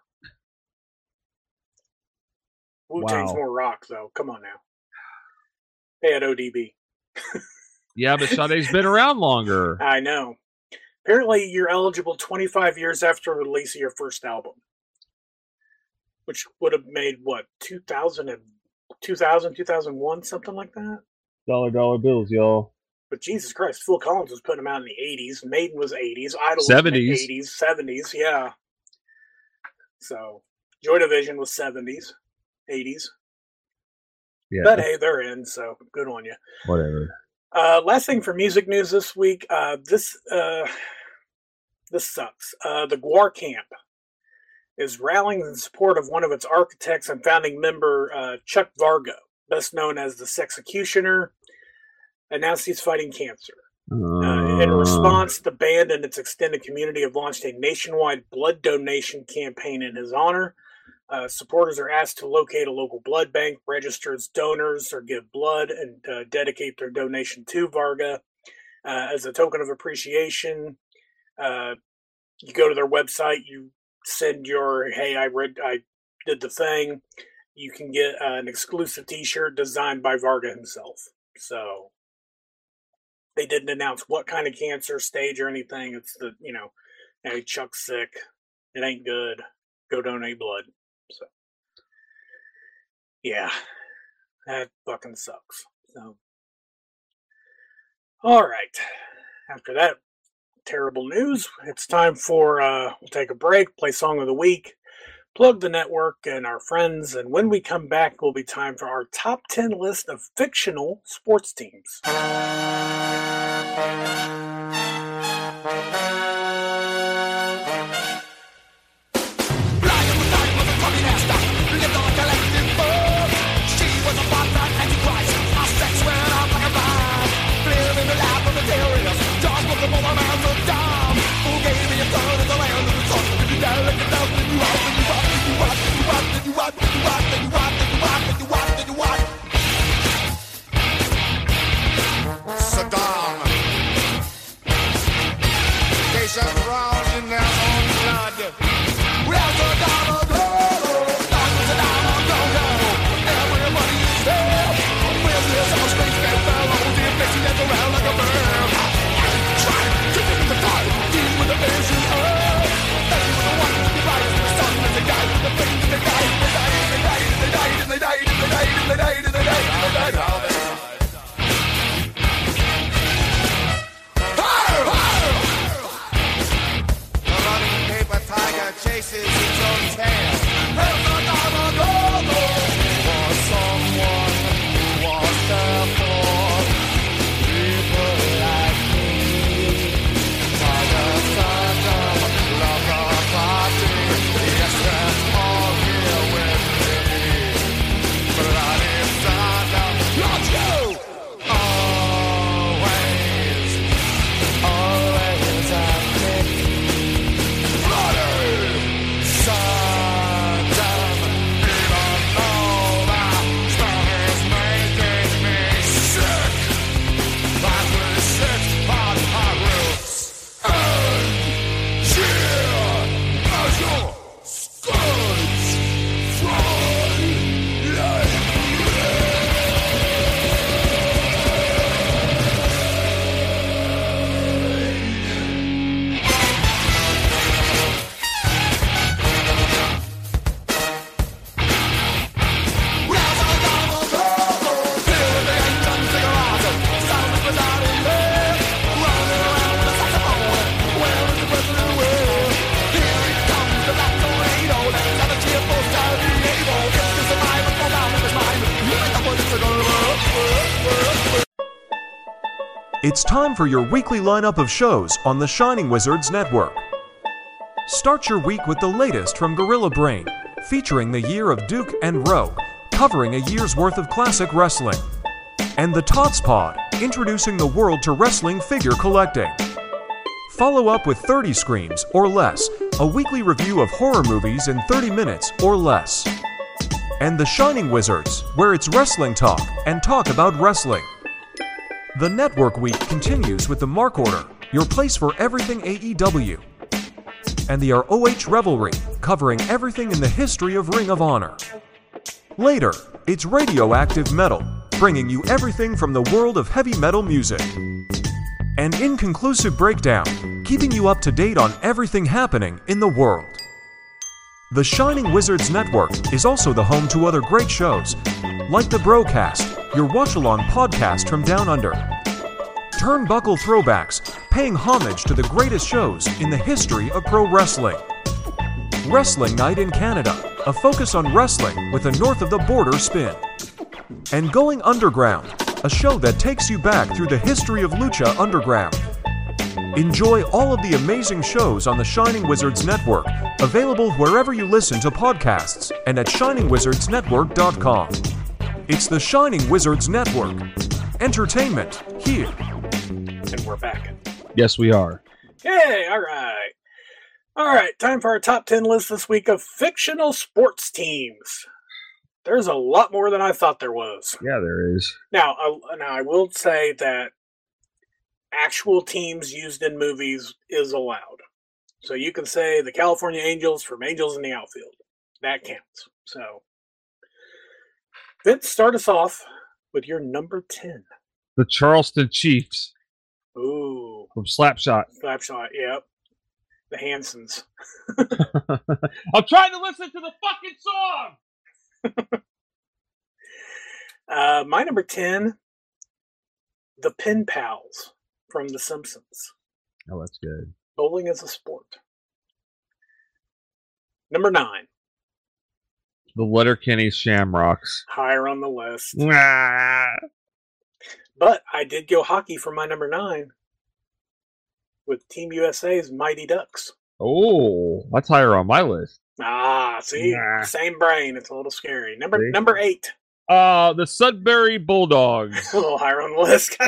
Speaker 3: Wu-Tang's
Speaker 4: Wow.
Speaker 3: more rock, though. Come on now. They had O D B.
Speaker 4: Yeah, but Sade's been around longer.
Speaker 3: I know. Apparently, you're eligible twenty-five years after release of your first album, which would have made, what, two thousand, two thousand, two thousand one, something like that?
Speaker 4: Dollar, dollar bills, y'all.
Speaker 3: But Jesus Christ, Phil Collins was putting them out in the eighties. Maiden was eighties. Idol
Speaker 4: seventies.
Speaker 3: was eighties, seventies, yeah. So, Joy Division was seventies, eighties.
Speaker 4: Yeah.
Speaker 3: But hey, they're in, so good on you.
Speaker 4: Whatever.
Speaker 3: Uh, last thing for music news this week. Uh, this uh, this sucks. Uh, the Gwar Camp is rallying in support of one of its architects and founding member, uh, Chuck Vargo, best known as the Sexecutioner, announced he's fighting cancer. Uh, in response, the band and its extended community have launched a nationwide blood donation campaign in his honor. Uh, supporters are asked to locate a local blood bank, register as donors, or give blood, and uh, dedicate their donation to Varga. Uh, as a token of appreciation, uh, you go to their website, you send your, hey, I read, I did the thing. You can get uh, an exclusive t-shirt designed by Varga himself. So they didn't announce what kind of cancer stage or anything. It's the, you know, hey, Chuck's sick. It ain't good. Go donate blood. So, yeah, that fucking sucks. So, all right. After that terrible news, it's time for, uh, we'll take a break, play Song of the Week, plug the network and our friends, and when we come back, it will be time for our top ten list of fictional sports teams.
Speaker 6: Saddam. They shall drown in their own blood. Well, Saddam, oh, go, Saddam, oh, go, go. Everybody is there. Where's this our space that fell on the infection that's around like a bird? Try to get the time, deal with the vision. Oh, they were the ones who divided the sun and they died with the pain and they died, they died, they died, they died, and they died, and they died, and they died, and they died, and they died, and they died. Tiger chases its own tail. For someone who was there for people like me. Tiger Saddam, love the party. Yes, that's all here with me. Bloody Saddam, not you! Always, always I think.
Speaker 7: It's time for your weekly lineup of shows on the Shining Wizards Network. Start your week with the latest from Gorilla Brain, featuring the year of Duke and Rogue, covering a year's worth of classic wrestling. And the Tots Pod, introducing the world to wrestling figure collecting. Follow up with thirty Screams or Less, a weekly review of horror movies in thirty minutes or less. And the Shining Wizards, where it's wrestling talk and talk about wrestling. The Network Week continues with the Mark Order, your place for everything A E W. And the R O H Revelry, covering everything in the history of Ring of Honor. Later, it's Radioactive Metal, bringing you everything from the world of heavy metal music. An inconclusive breakdown, keeping you up to date on everything happening in the world. The Shining Wizards Network is also the home to other great shows, like the Brocast, your watch-along podcast from Down Under. Turnbuckle throwbacks, paying homage to the greatest shows in the history of pro wrestling. Wrestling Night in Canada, a focus on wrestling with a north-of-the-border spin. And Going Underground, a show that takes you back through the history of Lucha Underground. Enjoy all of the amazing shows on the Shining Wizards Network, available wherever you listen to podcasts and at shining wizards network dot com. It's the Shining Wizards Network. Entertainment here.
Speaker 3: And we're back.
Speaker 4: Yes, we are.
Speaker 3: Yay, all right. All right, time for our top ten list this week of fictional sports teams. There's a lot more than I thought there was.
Speaker 4: Yeah, there is.
Speaker 3: Now, I, now I will say that actual teams used in movies is allowed. So you can say the California Angels from Angels in the Outfield. That counts. So, Vince, start us off with your number ten.
Speaker 4: The Charleston Chiefs
Speaker 3: Ooh,
Speaker 4: from Slapshot.
Speaker 3: Slapshot, yep. The Hansons.
Speaker 4: I'm trying to listen to the fucking song!
Speaker 3: Uh, my number ten, the Pen Pals from The Simpsons.
Speaker 4: Oh, that's good.
Speaker 3: Bowling as a sport. Number nine,
Speaker 4: The Letterkenny Shamrocks.
Speaker 3: higher on the list.
Speaker 4: Ah.
Speaker 3: But I did go hockey for my number nine with Team U S A's Mighty Ducks.
Speaker 4: Oh, that's higher on my list.
Speaker 3: Ah, see?
Speaker 4: Nah.
Speaker 3: Same brain. It's a little scary. Number
Speaker 4: See?
Speaker 3: number eight.
Speaker 4: Uh, the Sudbury Bulldogs.
Speaker 3: A little higher on the list.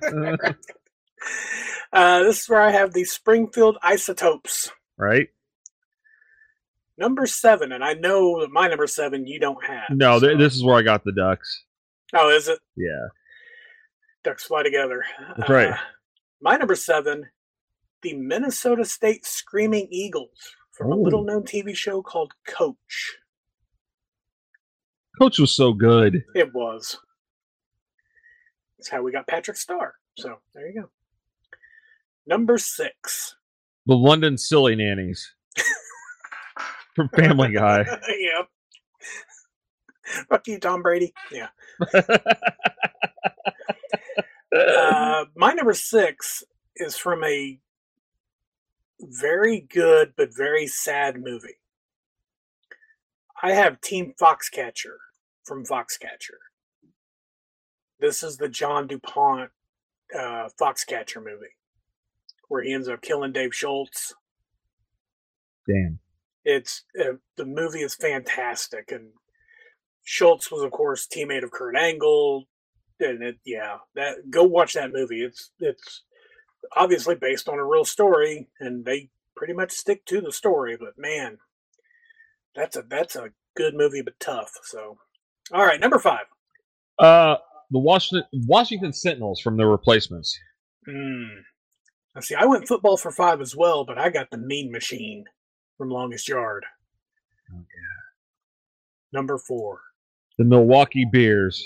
Speaker 3: uh, this is where I have the Springfield Isotopes.
Speaker 4: Right?
Speaker 3: Number seven, and I know that my number seven you don't have.
Speaker 4: No,
Speaker 3: so-
Speaker 4: th- this is where I got the Ducks.
Speaker 3: Oh, is it?
Speaker 4: Yeah.
Speaker 3: Ducks fly together.
Speaker 4: That's right.
Speaker 3: Uh, my number seven, the Minnesota State Screaming Eagles from a
Speaker 4: Ooh.
Speaker 3: little-known T V show called Coach.
Speaker 4: Coach was so good.
Speaker 3: It was. That's how we got Patrick Starr. So there you go. Number six.
Speaker 4: The London Silly Nannies. From Family Guy.
Speaker 3: Yep. Fuck you, Tom Brady. Yeah. Uh, my number six is from a very good but very sad movie. I have Team Foxcatcher from Foxcatcher. This is the John DuPont uh, Foxcatcher movie where he ends up killing Dave Schultz.
Speaker 4: Damn.
Speaker 3: It's uh, the movie is fantastic, and Schultz was, of course, teammate of Kurt Angle. And it, yeah, that go watch that movie. It's it's obviously based on a real story, and they pretty much stick to the story. But man, that's a that's a good movie, but tough. So, all right, number five.
Speaker 4: Uh, the Washington Washington Sentinels from The Replacements.
Speaker 3: Hmm. Now, see, I went football for five as well, but I got the Mean Machine from Longest Yard.
Speaker 4: Oh, yeah.
Speaker 3: Number four.
Speaker 4: The Milwaukee Bears.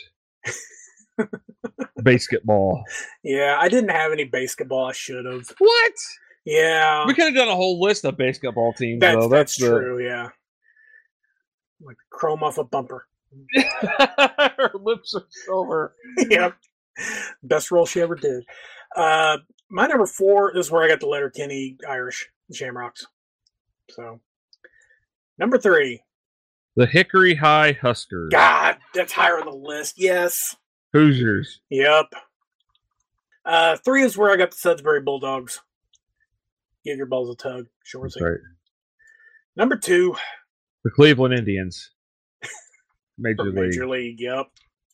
Speaker 4: Basketball.
Speaker 3: Yeah, I didn't have any basketball. I should have.
Speaker 4: What?
Speaker 3: Yeah,
Speaker 4: We could have done a whole list of basketball teams,
Speaker 3: that's
Speaker 4: though.
Speaker 3: that's,
Speaker 4: the...
Speaker 3: true. Yeah, like chrome off a bumper.
Speaker 4: Her lips are silver.
Speaker 3: Yep, best role she ever did. Uh, my number four is where I got the Letterkenny Irish Shamrocks. So, number three.
Speaker 4: The Hickory High Huskers.
Speaker 3: God, that's higher on the list. Yes.
Speaker 4: Hoosiers.
Speaker 3: Yep. Uh, three is where I got the Sudbury Bulldogs. Give your balls a tug. Short
Speaker 4: That's right.
Speaker 3: Number two.
Speaker 4: The Cleveland Indians. Major League.
Speaker 3: Major League, yep.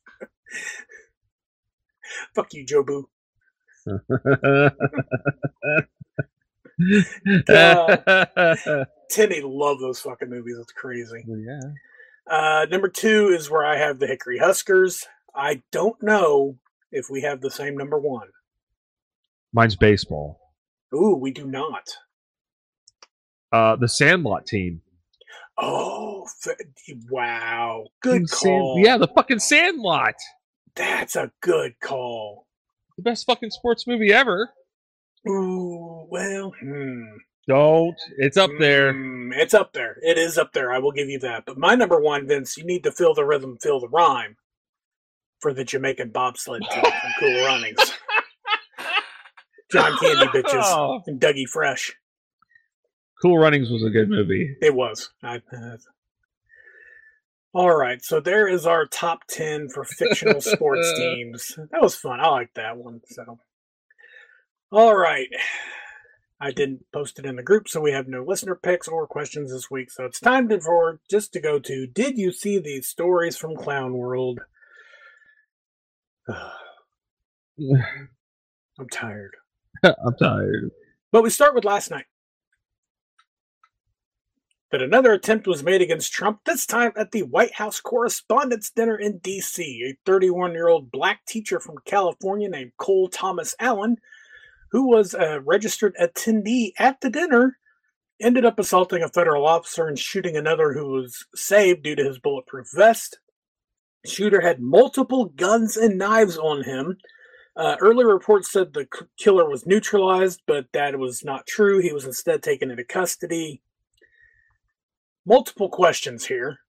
Speaker 3: Fuck you, Joe Boo. Timmy loved those fucking movies. It's crazy.
Speaker 4: Yeah.
Speaker 3: Uh, number two is where I have the Hickory Huskers. I don't know if we have the same number one.
Speaker 4: Mine's baseball.
Speaker 3: Ooh, we do not.
Speaker 4: Uh, the Sandlot team.
Speaker 3: Oh, f- wow. Good
Speaker 4: Sand-
Speaker 3: call.
Speaker 4: yeah, the fucking Sandlot.
Speaker 3: That's a good call.
Speaker 4: The best fucking sports movie ever.
Speaker 3: Ooh, well, hmm.
Speaker 4: Don't. It's up there.
Speaker 3: Mm, it's up there. It is up there. I will give you that. But my number one, Vince, you need to feel the rhythm, feel the rhyme for the Jamaican bobsled team from Cool Runnings. John Candy Bitches
Speaker 4: Oh.
Speaker 3: and Dougie Fresh.
Speaker 4: Cool Runnings was a good movie.
Speaker 3: It was. I, uh, all right. So there is our top ten for fictional sports teams. That was fun. I like that one. So, all right. I didn't post it in the group, so we have no listener picks or questions this week. So it's time to, for just to go to, did you see these stories from Clown World? I'm tired.
Speaker 4: I'm tired.
Speaker 3: But we start with last night. That another attempt was made against Trump, this time at the White House Correspondents' Dinner in D C A thirty-one-year-old black teacher from California named Cole Thomas Allen, who was a registered attendee at the dinner, ended up assaulting a federal officer and shooting another who was saved due to his bulletproof vest. The shooter had multiple guns and knives on him. Uh, earlier reports said the c- killer was neutralized, but that was not true. He was instead taken into custody. Multiple questions here.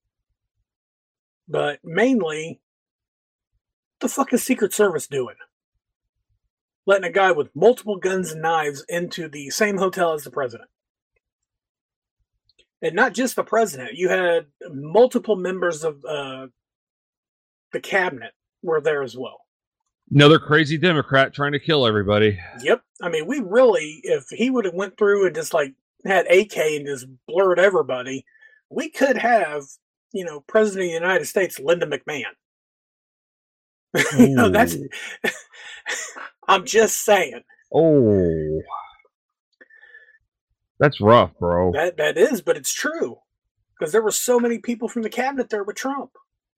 Speaker 3: But mainly, what the fuck is Secret Service doing? Letting a guy with multiple guns and knives into the same hotel as the president. And not just the president. You had multiple members of uh, the cabinet were there as well.
Speaker 4: Another crazy Democrat trying to kill everybody.
Speaker 3: Yep. I mean, we really, if he would have went through and just like had A K and just blurred everybody, we could have, you know, President of the United States, Linda McMahon. You know, that's, I'm just saying.
Speaker 4: Oh. That's rough, bro.
Speaker 3: That that is, but it's true. Because there were so many people from the cabinet there with Trump.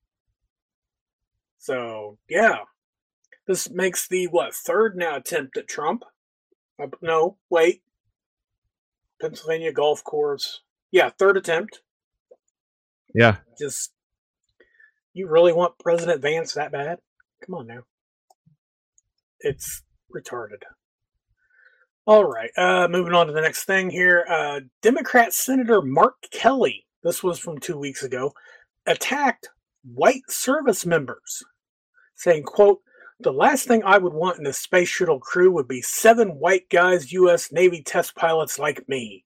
Speaker 3: So, yeah. This makes the, what, third now attempt at Trump? Uh, no, wait. Pennsylvania golf course. Yeah, third attempt.
Speaker 4: Yeah.
Speaker 3: Just, you really want President Vance that bad? Come on now. It's retarded. All right, uh, moving on to the next thing here. Uh, Democrat Senator Mark Kelly, this was from two weeks ago, attacked white service members, saying, quote, "The last thing I would want in a space shuttle crew would be seven white guys, U S Navy test pilots like me."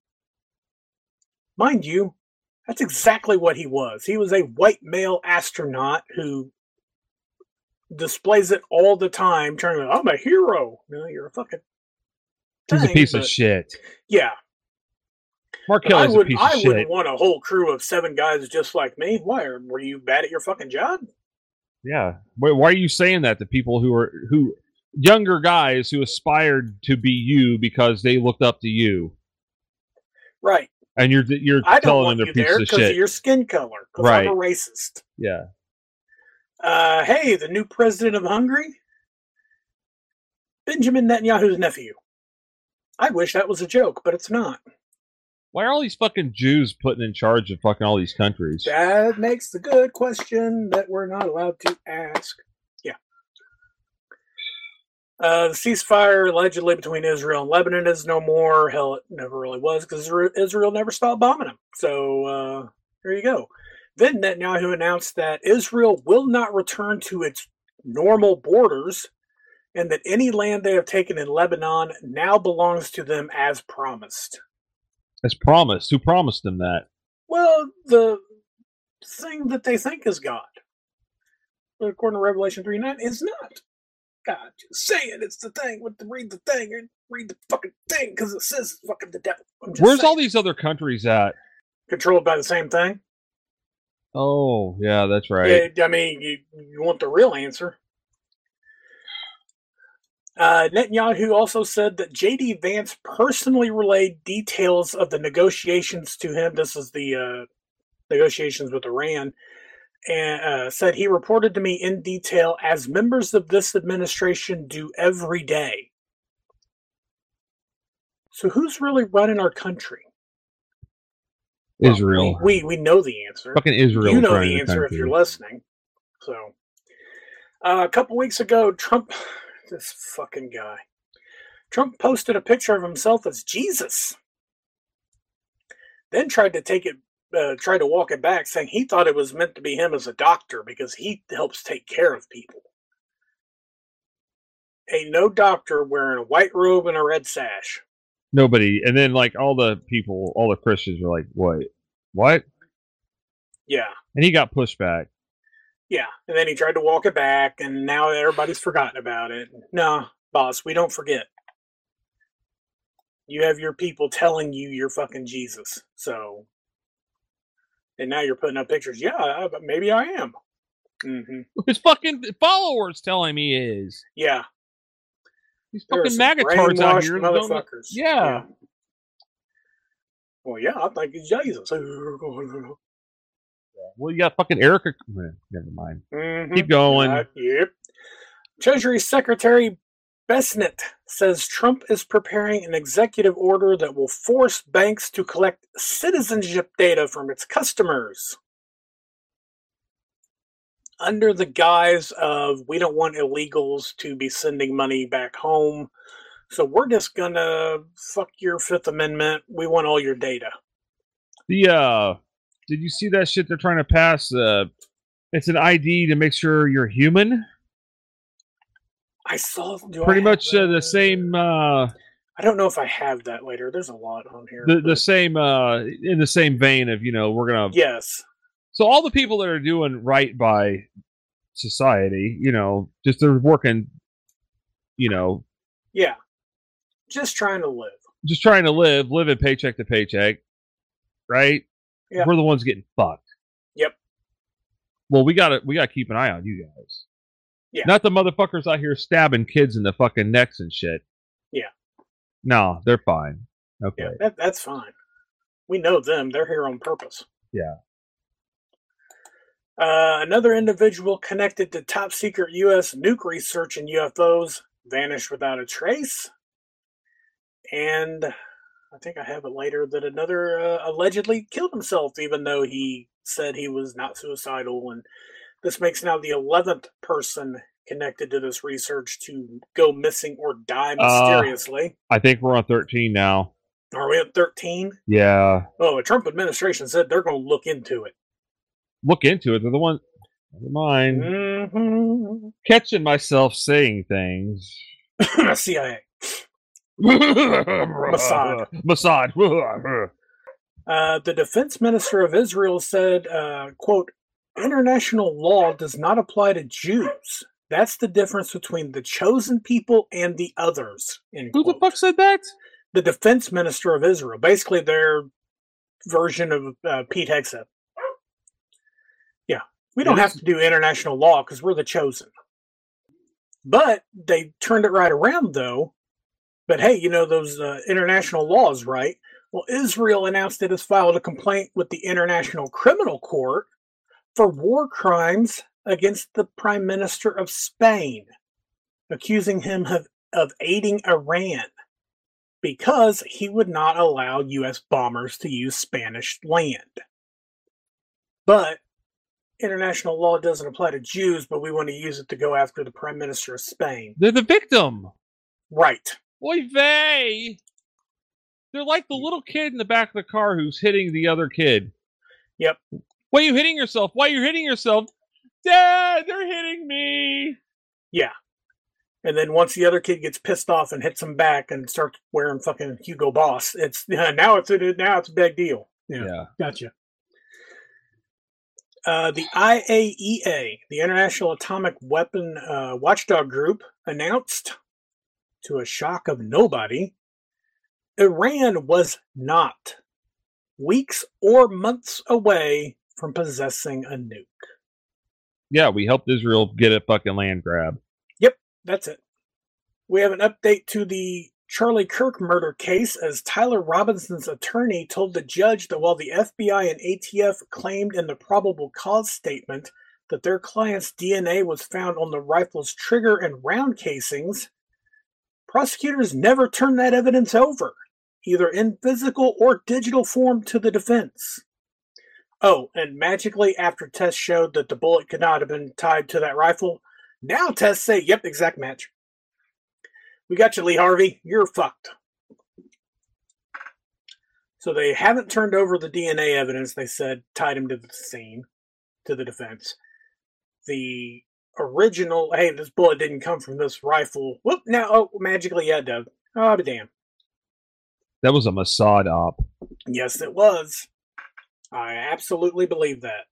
Speaker 3: Mind you, that's exactly what he was. He was a white male astronaut who displays it all the time, trying to, I'm a hero. No, you're a fucking
Speaker 4: He's a
Speaker 3: thing,
Speaker 4: piece of
Speaker 3: but-
Speaker 4: shit.
Speaker 3: Yeah.
Speaker 4: Mark
Speaker 3: I,
Speaker 4: Kelly's a
Speaker 3: would,
Speaker 4: piece
Speaker 3: I
Speaker 4: of shit.
Speaker 3: wouldn't want a whole crew of seven guys just like me. Why? Were you bad at your fucking job?
Speaker 4: Yeah. Why, why are you saying that to people who are who younger guys who aspired to be you because they looked up to you,
Speaker 3: Right.
Speaker 4: and you're you're
Speaker 3: I don't
Speaker 4: telling
Speaker 3: want
Speaker 4: them
Speaker 3: you
Speaker 4: they're
Speaker 3: there
Speaker 4: pieces
Speaker 3: because
Speaker 4: of
Speaker 3: of
Speaker 4: shit?
Speaker 3: your skin color. Because
Speaker 4: Right.
Speaker 3: I'm a racist.
Speaker 4: Yeah.
Speaker 3: Uh, hey, the new president of Hungary? Benjamin Netanyahu's nephew. I wish that was a joke, but it's not.
Speaker 4: Why are all these fucking Jews putting in charge of fucking all these countries?
Speaker 3: That makes the good question that we're not allowed to ask. Yeah. Uh, the ceasefire allegedly between Israel and Lebanon is no more. Hell, it never really was because Israel never stopped bombing them. So uh, there you go. Then Netanyahu announced that Israel will not return to its normal borders and that any land they have taken in Lebanon now belongs to them as promised.
Speaker 4: As promised. Who promised them that?
Speaker 3: Well, the thing that they think is God, according to Revelation three nine, is not God. Just saying it's the thing. With the read the thing and read the fucking thing because it says it's fucking the devil. I'm just
Speaker 4: Where's
Speaker 3: saying.
Speaker 4: all these other countries at?
Speaker 3: Controlled by the same thing?
Speaker 4: Oh, yeah, that's right.
Speaker 3: Yeah, I mean, you, you want the real answer. Uh, Netanyahu also said that J D Vance personally relayed details of the negotiations to him. This is the uh, negotiations with Iran. And uh, said he reported to me in detail as members of this administration do every day. So who's really running our country?
Speaker 4: Israel.
Speaker 3: We, we we know the answer.
Speaker 4: Fucking Israel.
Speaker 3: You know
Speaker 4: running
Speaker 3: the answer if
Speaker 4: country.
Speaker 3: you're listening. So, Uh, a couple weeks ago, Trump, this fucking guy, Trump posted a picture of himself as Jesus. Then tried to take it, uh, tried to walk it back, saying he thought it was meant to be him as a doctor because he helps take care of people. Ain't no doctor wearing a white robe and a red sash.
Speaker 4: Nobody. And then, like, all the people, all the Christians were like, "What? What?"
Speaker 3: Yeah.
Speaker 4: And he got pushed back.
Speaker 3: Yeah. And then he tried to walk it back, and now everybody's forgotten about it. No, boss, we don't forget. You have your people telling you you're fucking Jesus. So, and now you're putting up pictures. Yeah, maybe I am. Mm-hmm.
Speaker 4: His fucking followers telling him he is.
Speaker 3: Yeah.
Speaker 4: These
Speaker 3: There are
Speaker 4: fucking
Speaker 3: some
Speaker 4: MAGA tards out
Speaker 3: brainwashed
Speaker 4: here. that don't know-
Speaker 3: motherfuckers.
Speaker 4: Yeah.
Speaker 3: Yeah. Well, yeah, I think he's Jesus.
Speaker 4: Well, you got fucking Erica. eh, Never mind.
Speaker 3: Mhm.
Speaker 4: Keep going.
Speaker 3: Uh, yep. Treasury Secretary Besnett says Trump is preparing an executive order that will force banks to collect citizenship data from its customers under the guise of we don't want illegals to be sending money back home. So we're just gonna fuck your Fifth Amendment. We want all your data.
Speaker 4: The uh, did you see that shit they're trying to pass? Uh, it's an I D to make sure you're human.
Speaker 3: I saw do I
Speaker 4: Pretty
Speaker 3: have
Speaker 4: much uh,
Speaker 3: that?
Speaker 4: the same. Uh,
Speaker 3: I don't know if I have that later. There's a lot on here.
Speaker 4: the the
Speaker 3: but-
Speaker 4: same. Uh, in the same vein of, you know, we're gonna.
Speaker 3: yes.
Speaker 4: So all the people that are doing right by society, you know, just they're working, you know,
Speaker 3: Yeah. Just trying to live.
Speaker 4: just trying to live, living paycheck to paycheck, right?
Speaker 3: Yeah.
Speaker 4: We're the ones getting fucked.
Speaker 3: Yep.
Speaker 4: Well, we gotta we gotta keep an eye on you guys.
Speaker 3: Yeah.
Speaker 4: Not the motherfuckers out here stabbing kids in the fucking necks and shit.
Speaker 3: Yeah.
Speaker 4: No, they're fine. Okay.
Speaker 3: Yeah, that, that's fine. We know them. They're here on purpose.
Speaker 4: Yeah.
Speaker 3: Uh, another individual connected to top secret U S nuke research and U F Os vanished without a trace. And I think I have it later that another uh, allegedly killed himself, even though he said he was not suicidal. And this makes now the eleventh person connected to this research to go missing or die mysteriously.
Speaker 4: I think we're on thirteen now.
Speaker 3: Are we at thirteen?
Speaker 4: Yeah.
Speaker 3: Oh, the Trump administration said they're going to look into it.
Speaker 4: Look into it. They're the one. Never mind.
Speaker 3: Mm-hmm.
Speaker 4: Catching myself saying things.
Speaker 3: C I A. Mossad.
Speaker 4: Mossad.
Speaker 3: Uh, the defense minister of Israel said, uh, quote, international law does not apply to Jews. That's the difference between the chosen people and the others. End
Speaker 4: Who the
Speaker 3: quote.
Speaker 4: fuck said that?
Speaker 3: The defense minister of Israel. Basically their version of uh, Pete Hegseth. Yeah. We don't
Speaker 4: It
Speaker 3: have
Speaker 4: is-
Speaker 3: to do international law because we're the chosen. But they turned it right around, though. But hey, you know those uh, international laws, right? Well, Israel announced it has filed a complaint with the International Criminal Court for war crimes against the Prime Minister of Spain, accusing him of, of aiding Iran because he would not allow U S bombers to use Spanish land. But international law doesn't apply to Jews, but we want to use it to go after the Prime Minister of Spain.
Speaker 4: They're the victim.
Speaker 3: Right.
Speaker 4: Oy vey. They're like the little kid in the back of the car who's hitting the other kid.
Speaker 3: Yep.
Speaker 4: Why are you hitting yourself? Why are you hitting yourself? Dad, they're hitting me.
Speaker 3: Yeah. And then once the other kid gets pissed off and hits him back and starts wearing fucking Hugo Boss, it's now it's a now it's a big deal. Yeah.
Speaker 4: Yeah.
Speaker 3: Gotcha. Uh, the I A E A, the International Atomic Weapon uh, Watchdog Group, announced, to a shock of nobody, Iran was not weeks or months away from possessing a nuke.
Speaker 4: Yeah, we helped Israel get a fucking land grab.
Speaker 3: Yep, that's it. We have an update to the Charlie Kirk murder case as Tyler Robinson's attorney told the judge that while the F B I and A T F claimed in the probable cause statement that their client's D N A was found on the rifle's trigger and round casings, prosecutors never turned that evidence over, either in physical or digital form, to the defense. Oh, and magically, after tests showed that the bullet could not have been tied to that rifle, Now tests say, yep, exact match. We got you, Lee Harvey. You're fucked. So they haven't turned over the D N A evidence they said tied him to the scene, to the defense. The original, hey, this bullet didn't come from this rifle. Whoop, now, oh, magically, yeah, it did. Oh, but damn.
Speaker 4: That was a Mossad op.
Speaker 3: Yes, it was. I absolutely believe that.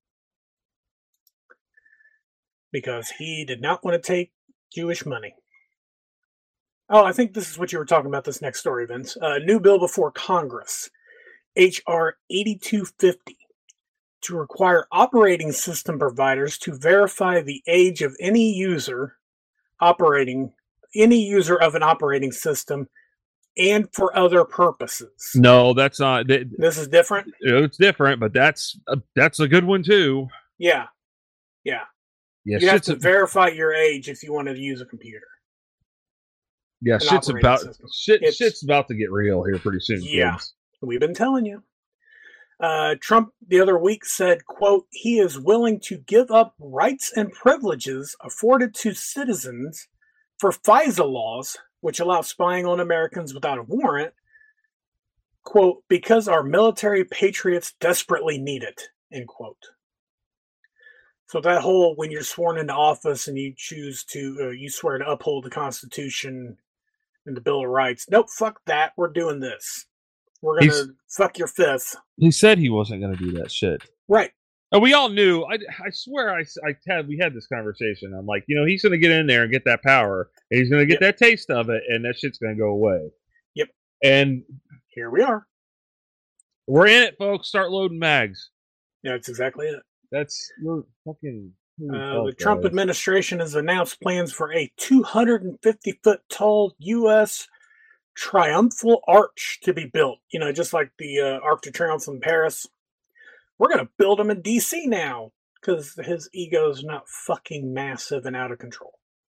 Speaker 3: Because he did not want to take Jewish money. Oh, I think this is what you were talking about, this next story, Vince. A uh, new bill before Congress, H R eighty-two fifty, to require operating system providers to verify the age of any user operating, any user of an operating system, and for other purposes.
Speaker 4: No, that's not. Th-
Speaker 3: This is different?
Speaker 4: It's different, but that's a, that's a good one, too.
Speaker 3: Yeah. Yeah.
Speaker 4: Yeah,
Speaker 3: you have
Speaker 4: shit's
Speaker 3: to
Speaker 4: a-
Speaker 3: verify your age if you wanted to use a computer.
Speaker 4: Yeah,
Speaker 3: an
Speaker 4: shit's
Speaker 3: operating
Speaker 4: about
Speaker 3: system.
Speaker 4: shit.
Speaker 3: It's-
Speaker 4: Shit's about to get real here pretty soon.
Speaker 3: Yeah.
Speaker 4: Kids.
Speaker 3: We've been telling you. Uh, Trump the other week said, quote, he is willing to give up rights and privileges afforded to citizens for FISA laws, which allow spying on Americans without a warrant, quote, because our military patriots desperately need it, end quote. So that whole, when you're sworn into office and you choose to, uh, you swear to uphold the Constitution and the Bill of Rights, nope, fuck that, we're doing this. We're going
Speaker 4: He's-
Speaker 3: to fuck your fifth.
Speaker 4: He said he wasn't going to do that shit.
Speaker 3: Right.
Speaker 4: And we all knew. I, I swear, I, I had we had this conversation. I'm like, you know, he's going to get in there and get that power, and he's going to get
Speaker 3: Yep.
Speaker 4: that taste of it, and that shit's going to go away.
Speaker 3: Yep.
Speaker 4: And
Speaker 3: Here we are.
Speaker 4: we're in it, folks. Start loading mags.
Speaker 3: Yeah, that's exactly it.
Speaker 4: That's we're fucking.
Speaker 3: Uh, the Trump administration has announced plans for a two hundred fifty foot tall U S triumphal arch to be built. You know, just like the uh, Arc de Triomphe in Paris. We're going to build them in D C now because his ego is not fucking massive and out of control.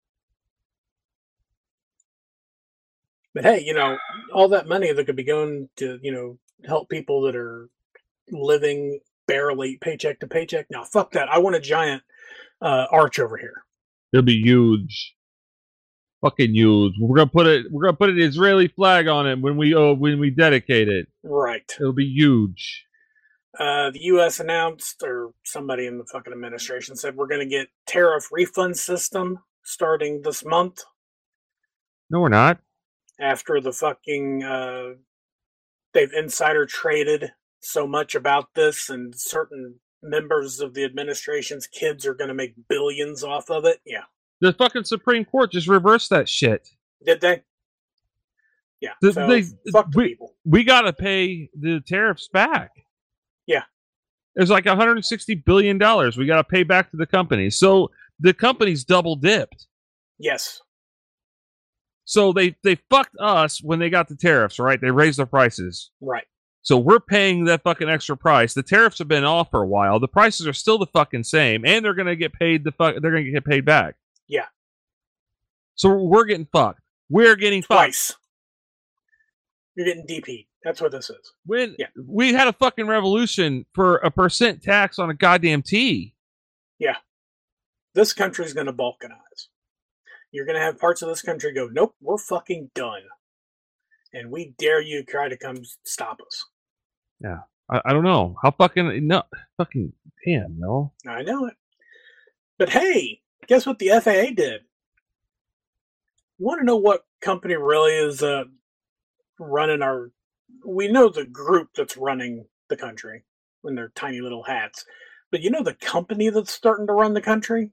Speaker 3: But hey, you know, all that money that could be going to, you know, help people that are living barely paycheck to paycheck. Now, fuck that. I want a giant uh, arch over here.
Speaker 4: It'll be huge. Fucking huge. We're gonna put it. We're gonna put an Israeli flag on it when we uh, when we dedicate it.
Speaker 3: Right.
Speaker 4: It'll be huge.
Speaker 3: Uh, the U S announced, or somebody in the fucking administration said, we're going to get tariff refund system starting this month
Speaker 4: No, we're not.
Speaker 3: after the fucking, uh, they've insider traded so much about this and certain members of the administration's kids are going to make billions off of it. Yeah.
Speaker 4: The fucking Supreme Court just reversed that shit.
Speaker 3: Did they? Yeah.
Speaker 4: The-
Speaker 3: so
Speaker 4: they-
Speaker 3: fuck the
Speaker 4: we-
Speaker 3: people.
Speaker 4: We gotta pay the tariffs back.
Speaker 3: Yeah.
Speaker 4: It's like one hundred sixty billion dollars we gotta pay back to the company. So the company's double dipped.
Speaker 3: Yes.
Speaker 4: So they they fucked us when they got the tariffs, right? They raised their prices.
Speaker 3: Right.
Speaker 4: So we're paying that fucking extra price. The tariffs have been off for a while. The prices are still the fucking same, and they're gonna get paid the fuck. They're gonna get paid back.
Speaker 3: Yeah.
Speaker 4: So we're getting fucked. We're getting fucked.
Speaker 3: Twice. You're getting D P'd. That's what this is.
Speaker 4: When
Speaker 3: Yeah.
Speaker 4: we had a fucking revolution for a percent tax on a goddamn tea.
Speaker 3: This country's going to balkanize. You're going to have parts of this country go, nope, we're fucking done. And we dare you try to come stop us.
Speaker 4: I, I don't know how fucking no fucking damn no.
Speaker 3: I know it. But hey, guess what the F A A did? You want to know what company really is uh, running our... We know the group that's running the country in their tiny little hats. But you know the company that's starting to run the country?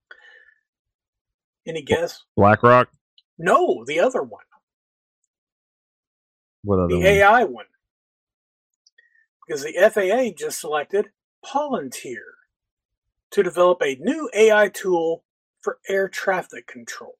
Speaker 3: Any guess?
Speaker 4: BlackRock.
Speaker 3: No, the other one.
Speaker 4: What other
Speaker 3: The
Speaker 4: one?
Speaker 3: A I one. Because the F A A just selected Palantir to develop a new A I tool for air traffic control.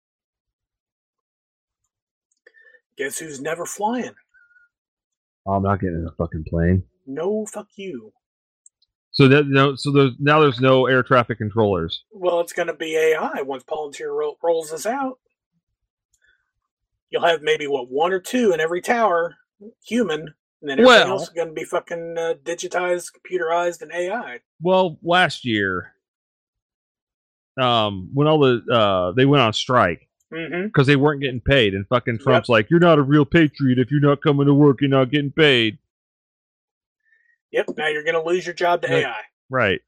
Speaker 3: Guess who's never flying?
Speaker 4: Oh, I'm not getting in a fucking plane.
Speaker 3: No, fuck you.
Speaker 4: So that no, so there's now there's no air traffic controllers.
Speaker 3: Well, it's going to be A I once Palantir ro- rolls this out. You'll have maybe, what, one or two in every tower, human, and then everything
Speaker 4: Well-
Speaker 3: else is going to be fucking uh, digitized, computerized, and A I.
Speaker 4: Well, last year, um, when all the uh, they went on strike
Speaker 3: Mm-hmm.
Speaker 4: because they weren't getting paid, and fucking Trump's like, "You're not a real patriot if you're not coming to work. You're not getting paid."
Speaker 3: Yep. Now you're going to lose your job to
Speaker 4: Right.
Speaker 3: A I.
Speaker 4: Right.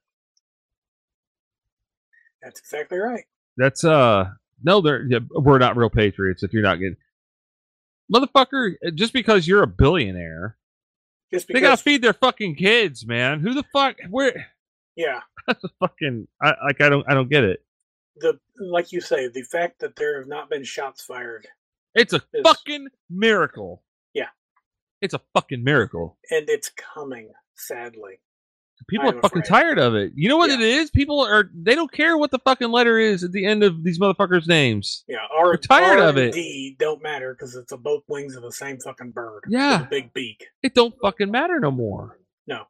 Speaker 3: That's exactly right.
Speaker 4: That's uh no, they're yeah, we're not real patriots if you're not getting motherfucker. Just because you're a billionaire,
Speaker 3: Just
Speaker 4: they
Speaker 3: because,
Speaker 4: gotta feed their fucking kids, man. Who the fuck? Where?
Speaker 3: yeah,
Speaker 4: That's a fucking. I like. I don't. I don't get it.
Speaker 3: the like you say, the fact that there have not been shots fired,
Speaker 4: It's a
Speaker 3: It's-
Speaker 4: fucking miracle.
Speaker 3: Yeah.
Speaker 4: It's a fucking miracle.
Speaker 3: and it's coming. Sadly,
Speaker 4: People
Speaker 3: I'm
Speaker 4: are fucking
Speaker 3: afraid.
Speaker 4: tired of it. You know what
Speaker 3: Yeah.
Speaker 4: it is? People are. They don't care what the fucking letter is at the end of these motherfuckers' names.
Speaker 3: yeah, R,
Speaker 4: We're tired
Speaker 3: R
Speaker 4: of it.
Speaker 3: and D don't matter because it's a both wings of the same fucking bird.
Speaker 4: Yeah.
Speaker 3: with a big beak.
Speaker 4: It don't fucking matter no more.
Speaker 3: No.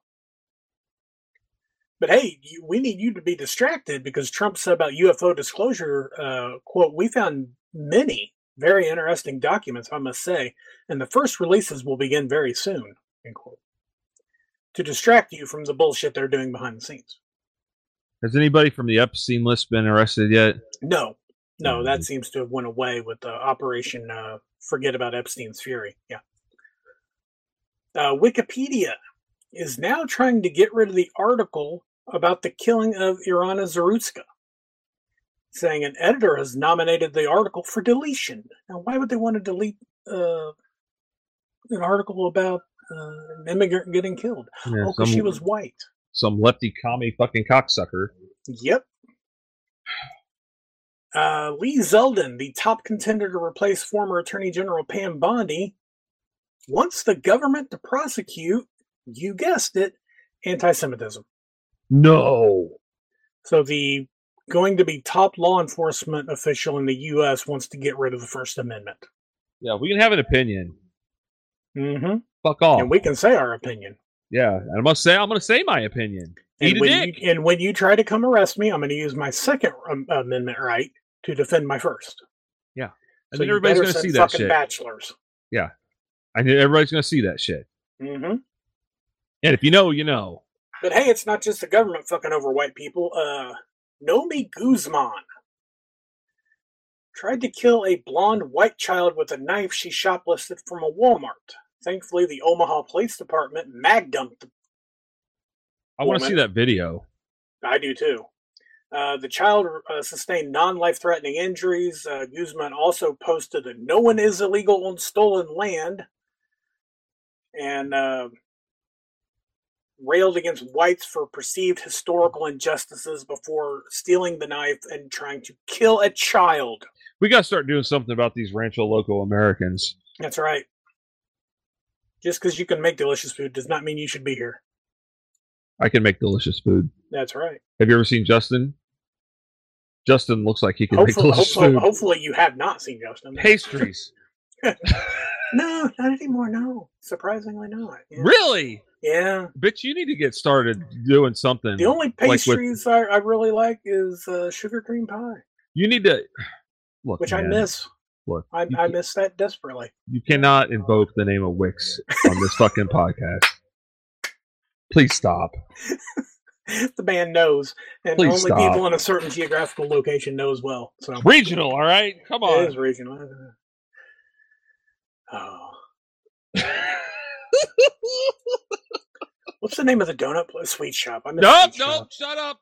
Speaker 3: But hey, you, we need you to be distracted because Trump said about U F O disclosure, uh, quote, we found many very interesting documents, I must say, and the first releases will begin very soon, end quote, to distract you from the bullshit they're doing behind the scenes.
Speaker 4: Has anybody from the Epstein list been arrested yet?
Speaker 3: No, no,
Speaker 4: Mhm.
Speaker 3: that seems to have went away with the Operation uh, Forget About Epstein's Fury. Yeah. Uh, Wikipedia is now trying to get rid of the article about the killing of Irana Zarutska, saying an editor has nominated the article for deletion. Now, why would they want to delete uh, an article about uh, an immigrant getting killed?
Speaker 4: Yeah,
Speaker 3: Oh, because
Speaker 4: some,
Speaker 3: she was white.
Speaker 4: some lefty commie fucking cocksucker.
Speaker 3: Yep. Uh, Lee Zeldin, the top contender to replace former Attorney General Pam Bondi, wants the government to prosecute, you guessed it, anti-Semitism.
Speaker 4: No.
Speaker 3: So the going to be top law enforcement official in the U S wants to get rid of the First Amendment.
Speaker 4: Yeah, we can have an opinion.
Speaker 3: Mm-hmm.
Speaker 4: Fuck off.
Speaker 3: And we can say our opinion.
Speaker 4: Yeah, and I must say, I'm going to say my opinion. Eat
Speaker 3: And
Speaker 4: a
Speaker 3: when,
Speaker 4: dick.
Speaker 3: you, and when you try to come arrest me, I'm going to use my Second um, Amendment right to defend my First.
Speaker 4: Yeah. And
Speaker 3: So
Speaker 4: then
Speaker 3: you
Speaker 4: everybody's
Speaker 3: better
Speaker 4: going to
Speaker 3: send
Speaker 4: see that
Speaker 3: fucking
Speaker 4: shit.
Speaker 3: bachelors.
Speaker 4: I knew everybody's going to see that shit.
Speaker 3: Mm-hmm.
Speaker 4: And if you know, you know.
Speaker 3: But hey, it's not just the government fucking over white people. Uh, Nomi Guzman tried to kill a blonde white child with a knife she shoplifted from a Walmart. Thankfully, the Omaha Police Department mag-dumped the
Speaker 4: I want to
Speaker 3: Woman.
Speaker 4: see that video.
Speaker 3: I do too. Uh, the child uh, sustained non-life-threatening injuries. Uh, Guzman also posted that no one is illegal on stolen land and uh, railed against whites for perceived historical injustices before stealing the knife and trying to kill a child.
Speaker 4: We got to start doing something about these Rancho Loco Americans.
Speaker 3: That's right. Just because you can make delicious food does not mean you should be here.
Speaker 4: I can make delicious food.
Speaker 3: That's right.
Speaker 4: Have you ever seen Justin? Justin looks like he can
Speaker 3: Hopefully,
Speaker 4: make delicious
Speaker 3: hopefully,
Speaker 4: food.
Speaker 3: hopefully you have not seen Justin.
Speaker 4: Pastries.
Speaker 3: No, not anymore. No, surprisingly not. Yeah.
Speaker 4: Really?
Speaker 3: Yeah.
Speaker 4: Bitch, you need to get started doing something.
Speaker 3: The only
Speaker 4: like with-
Speaker 3: pastries I, I really like is uh, sugar cream pie,
Speaker 4: You need to look,
Speaker 3: which I
Speaker 4: man,
Speaker 3: miss.
Speaker 4: Look,
Speaker 3: I,
Speaker 4: you,
Speaker 3: I miss that desperately.
Speaker 4: you cannot invoke the name of Wix on this fucking podcast. Please stop.
Speaker 3: The band knows, and
Speaker 4: Please
Speaker 3: only
Speaker 4: stop.
Speaker 3: people in a certain geographical location know as well. So
Speaker 4: Regional, all right? Come
Speaker 3: it
Speaker 4: on.
Speaker 3: is regional. Oh, what's the name of the donut place? Sweet shop. I miss
Speaker 4: Nope,
Speaker 3: Sweet
Speaker 4: nope,
Speaker 3: Shop.
Speaker 4: shut up.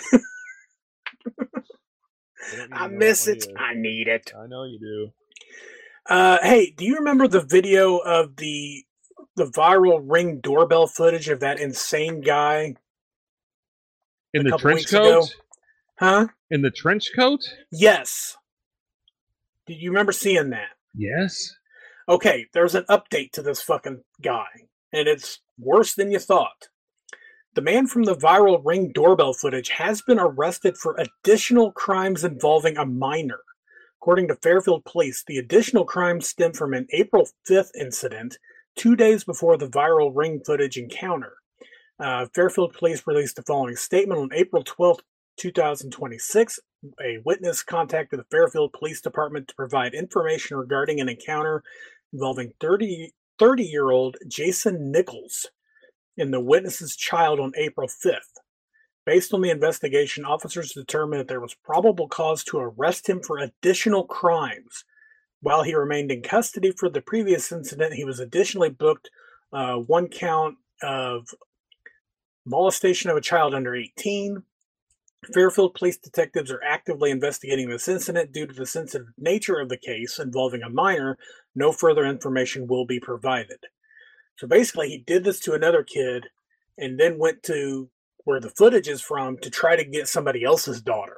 Speaker 3: I miss it. I need it.
Speaker 4: I know you do.
Speaker 3: Uh, hey, do you remember the video of the the viral Ring doorbell footage of that insane guy?
Speaker 4: In
Speaker 3: A
Speaker 4: the
Speaker 3: couple
Speaker 4: trench
Speaker 3: weeks
Speaker 4: coat?
Speaker 3: ago. Huh?
Speaker 4: In the trench coat?
Speaker 3: Yes. Did you remember seeing that?
Speaker 4: Yes.
Speaker 3: Okay, there's an update to this fucking guy, and it's worse than you thought. The man from the viral Ring doorbell footage has been arrested for additional crimes involving a minor. According to Fairfield Police, the additional crimes stem from an April fifth incident, two days before the viral Ring footage encounter. Uh, Fairfield Police released the following statement on April twelfth, twenty twenty-six. A witness contacted the Fairfield Police Department to provide information regarding an encounter involving thirty-year-old Jason Nichols and the witness's child on April fifth. Based on the investigation, officers determined that there was probable cause to arrest him for additional crimes. While he remained in custody for the previous incident, he was additionally booked uh, one count of molestation of a child under eighteen. Fairfield police detectives are actively investigating this incident. Due to the sensitive nature of the case involving a minor, no further information will be provided. So basically, he did this to another kid and then went to where the footage is from to try to get somebody else's daughter.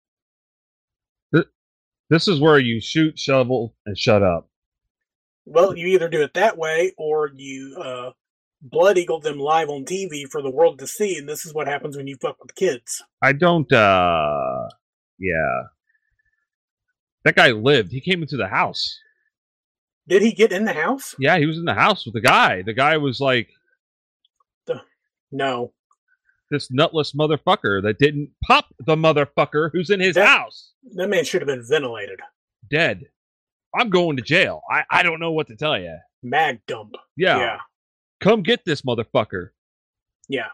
Speaker 4: This is where you shoot, shovel, and shut up.
Speaker 3: Well, you either do it that way or you uh, blood eagle them live on T V for the world to see, and this is what happens when you fuck with kids.
Speaker 4: I don't, uh... Yeah. That guy lived. He came into the house.
Speaker 3: Did he get in the house?
Speaker 4: Yeah, he was in the house with the guy. The guy was like...
Speaker 3: The, no.
Speaker 4: This nutless motherfucker that didn't pop the motherfucker who's in his
Speaker 3: That-
Speaker 4: house.
Speaker 3: That man should have been ventilated.
Speaker 4: Dead. I'm going to jail. I, I don't know what to tell you.
Speaker 3: Mag dump.
Speaker 4: Yeah.
Speaker 3: Yeah.
Speaker 4: Come get this motherfucker.
Speaker 3: Yeah.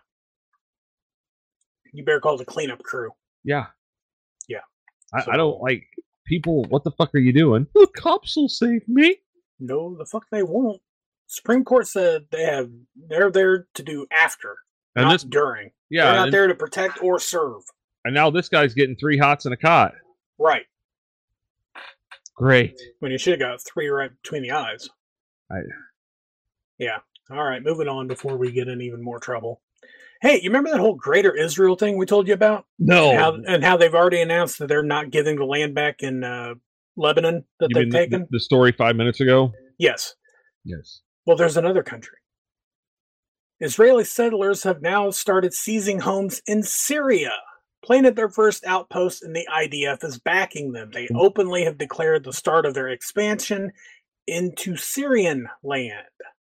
Speaker 3: You better call the cleanup crew.
Speaker 4: Yeah.
Speaker 3: Yeah.
Speaker 4: I,
Speaker 3: So-
Speaker 4: I don't like people. What the fuck are you doing? The cops will save me.
Speaker 3: No, the fuck they won't. Supreme Court said they have. They're there to do after,
Speaker 4: And
Speaker 3: not
Speaker 4: this,
Speaker 3: during.
Speaker 4: yeah,
Speaker 3: They're not
Speaker 4: and,
Speaker 3: there to protect or serve.
Speaker 4: and now this guy's getting three hots and a cot.
Speaker 3: Right.
Speaker 4: Great.
Speaker 3: When you should have got three right between the eyes.
Speaker 4: I,
Speaker 3: Yeah. All right, moving on before we get in even more trouble. Hey, you remember that whole Greater Israel thing we told you about?
Speaker 4: no.
Speaker 3: And how, and how they've already announced that they're not giving the land back in uh, Lebanon that
Speaker 4: You
Speaker 3: they've
Speaker 4: mean the,
Speaker 3: taken?
Speaker 4: the, the story five minutes ago?
Speaker 3: Yes.
Speaker 4: Yes.
Speaker 3: Well, there's another country. Israeli settlers have now started seizing homes in Syria, planted their first outpost, and the I D F is backing them. They openly have declared the start of their expansion into Syrian land.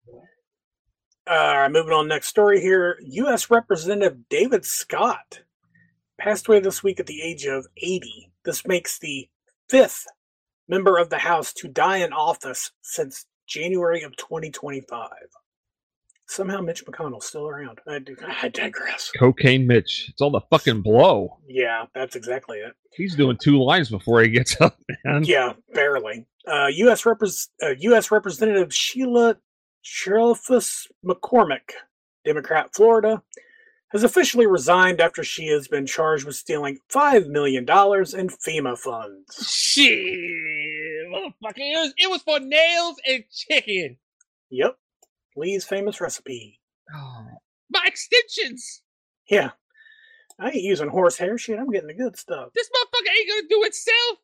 Speaker 3: Uh, moving on, next story here. U S Representative David Scott passed away this week at the age of eighty. This makes the fifth member of the House to die in office since January of twenty twenty-five. Somehow Mitch McConnell's still around. I, do, I digress.
Speaker 4: Cocaine Mitch. It's all the fucking blow.
Speaker 3: Yeah, that's exactly it.
Speaker 4: He's doing two lines before he gets up, man.
Speaker 3: Yeah, barely. Uh, U S Repres- uh, U S Representative Sheila Sherifus McCormick, Democrat, Florida, has officially resigned after she has been charged with stealing five million dollars in FEMA funds.
Speaker 5: Shit, motherfucker. It was, it was for nails and chicken.
Speaker 3: Yep. Lee's famous recipe.
Speaker 5: Oh, my extensions.
Speaker 3: Yeah. I ain't using horse hair shit. I'm getting the good stuff.
Speaker 5: This motherfucker ain't gonna do itself.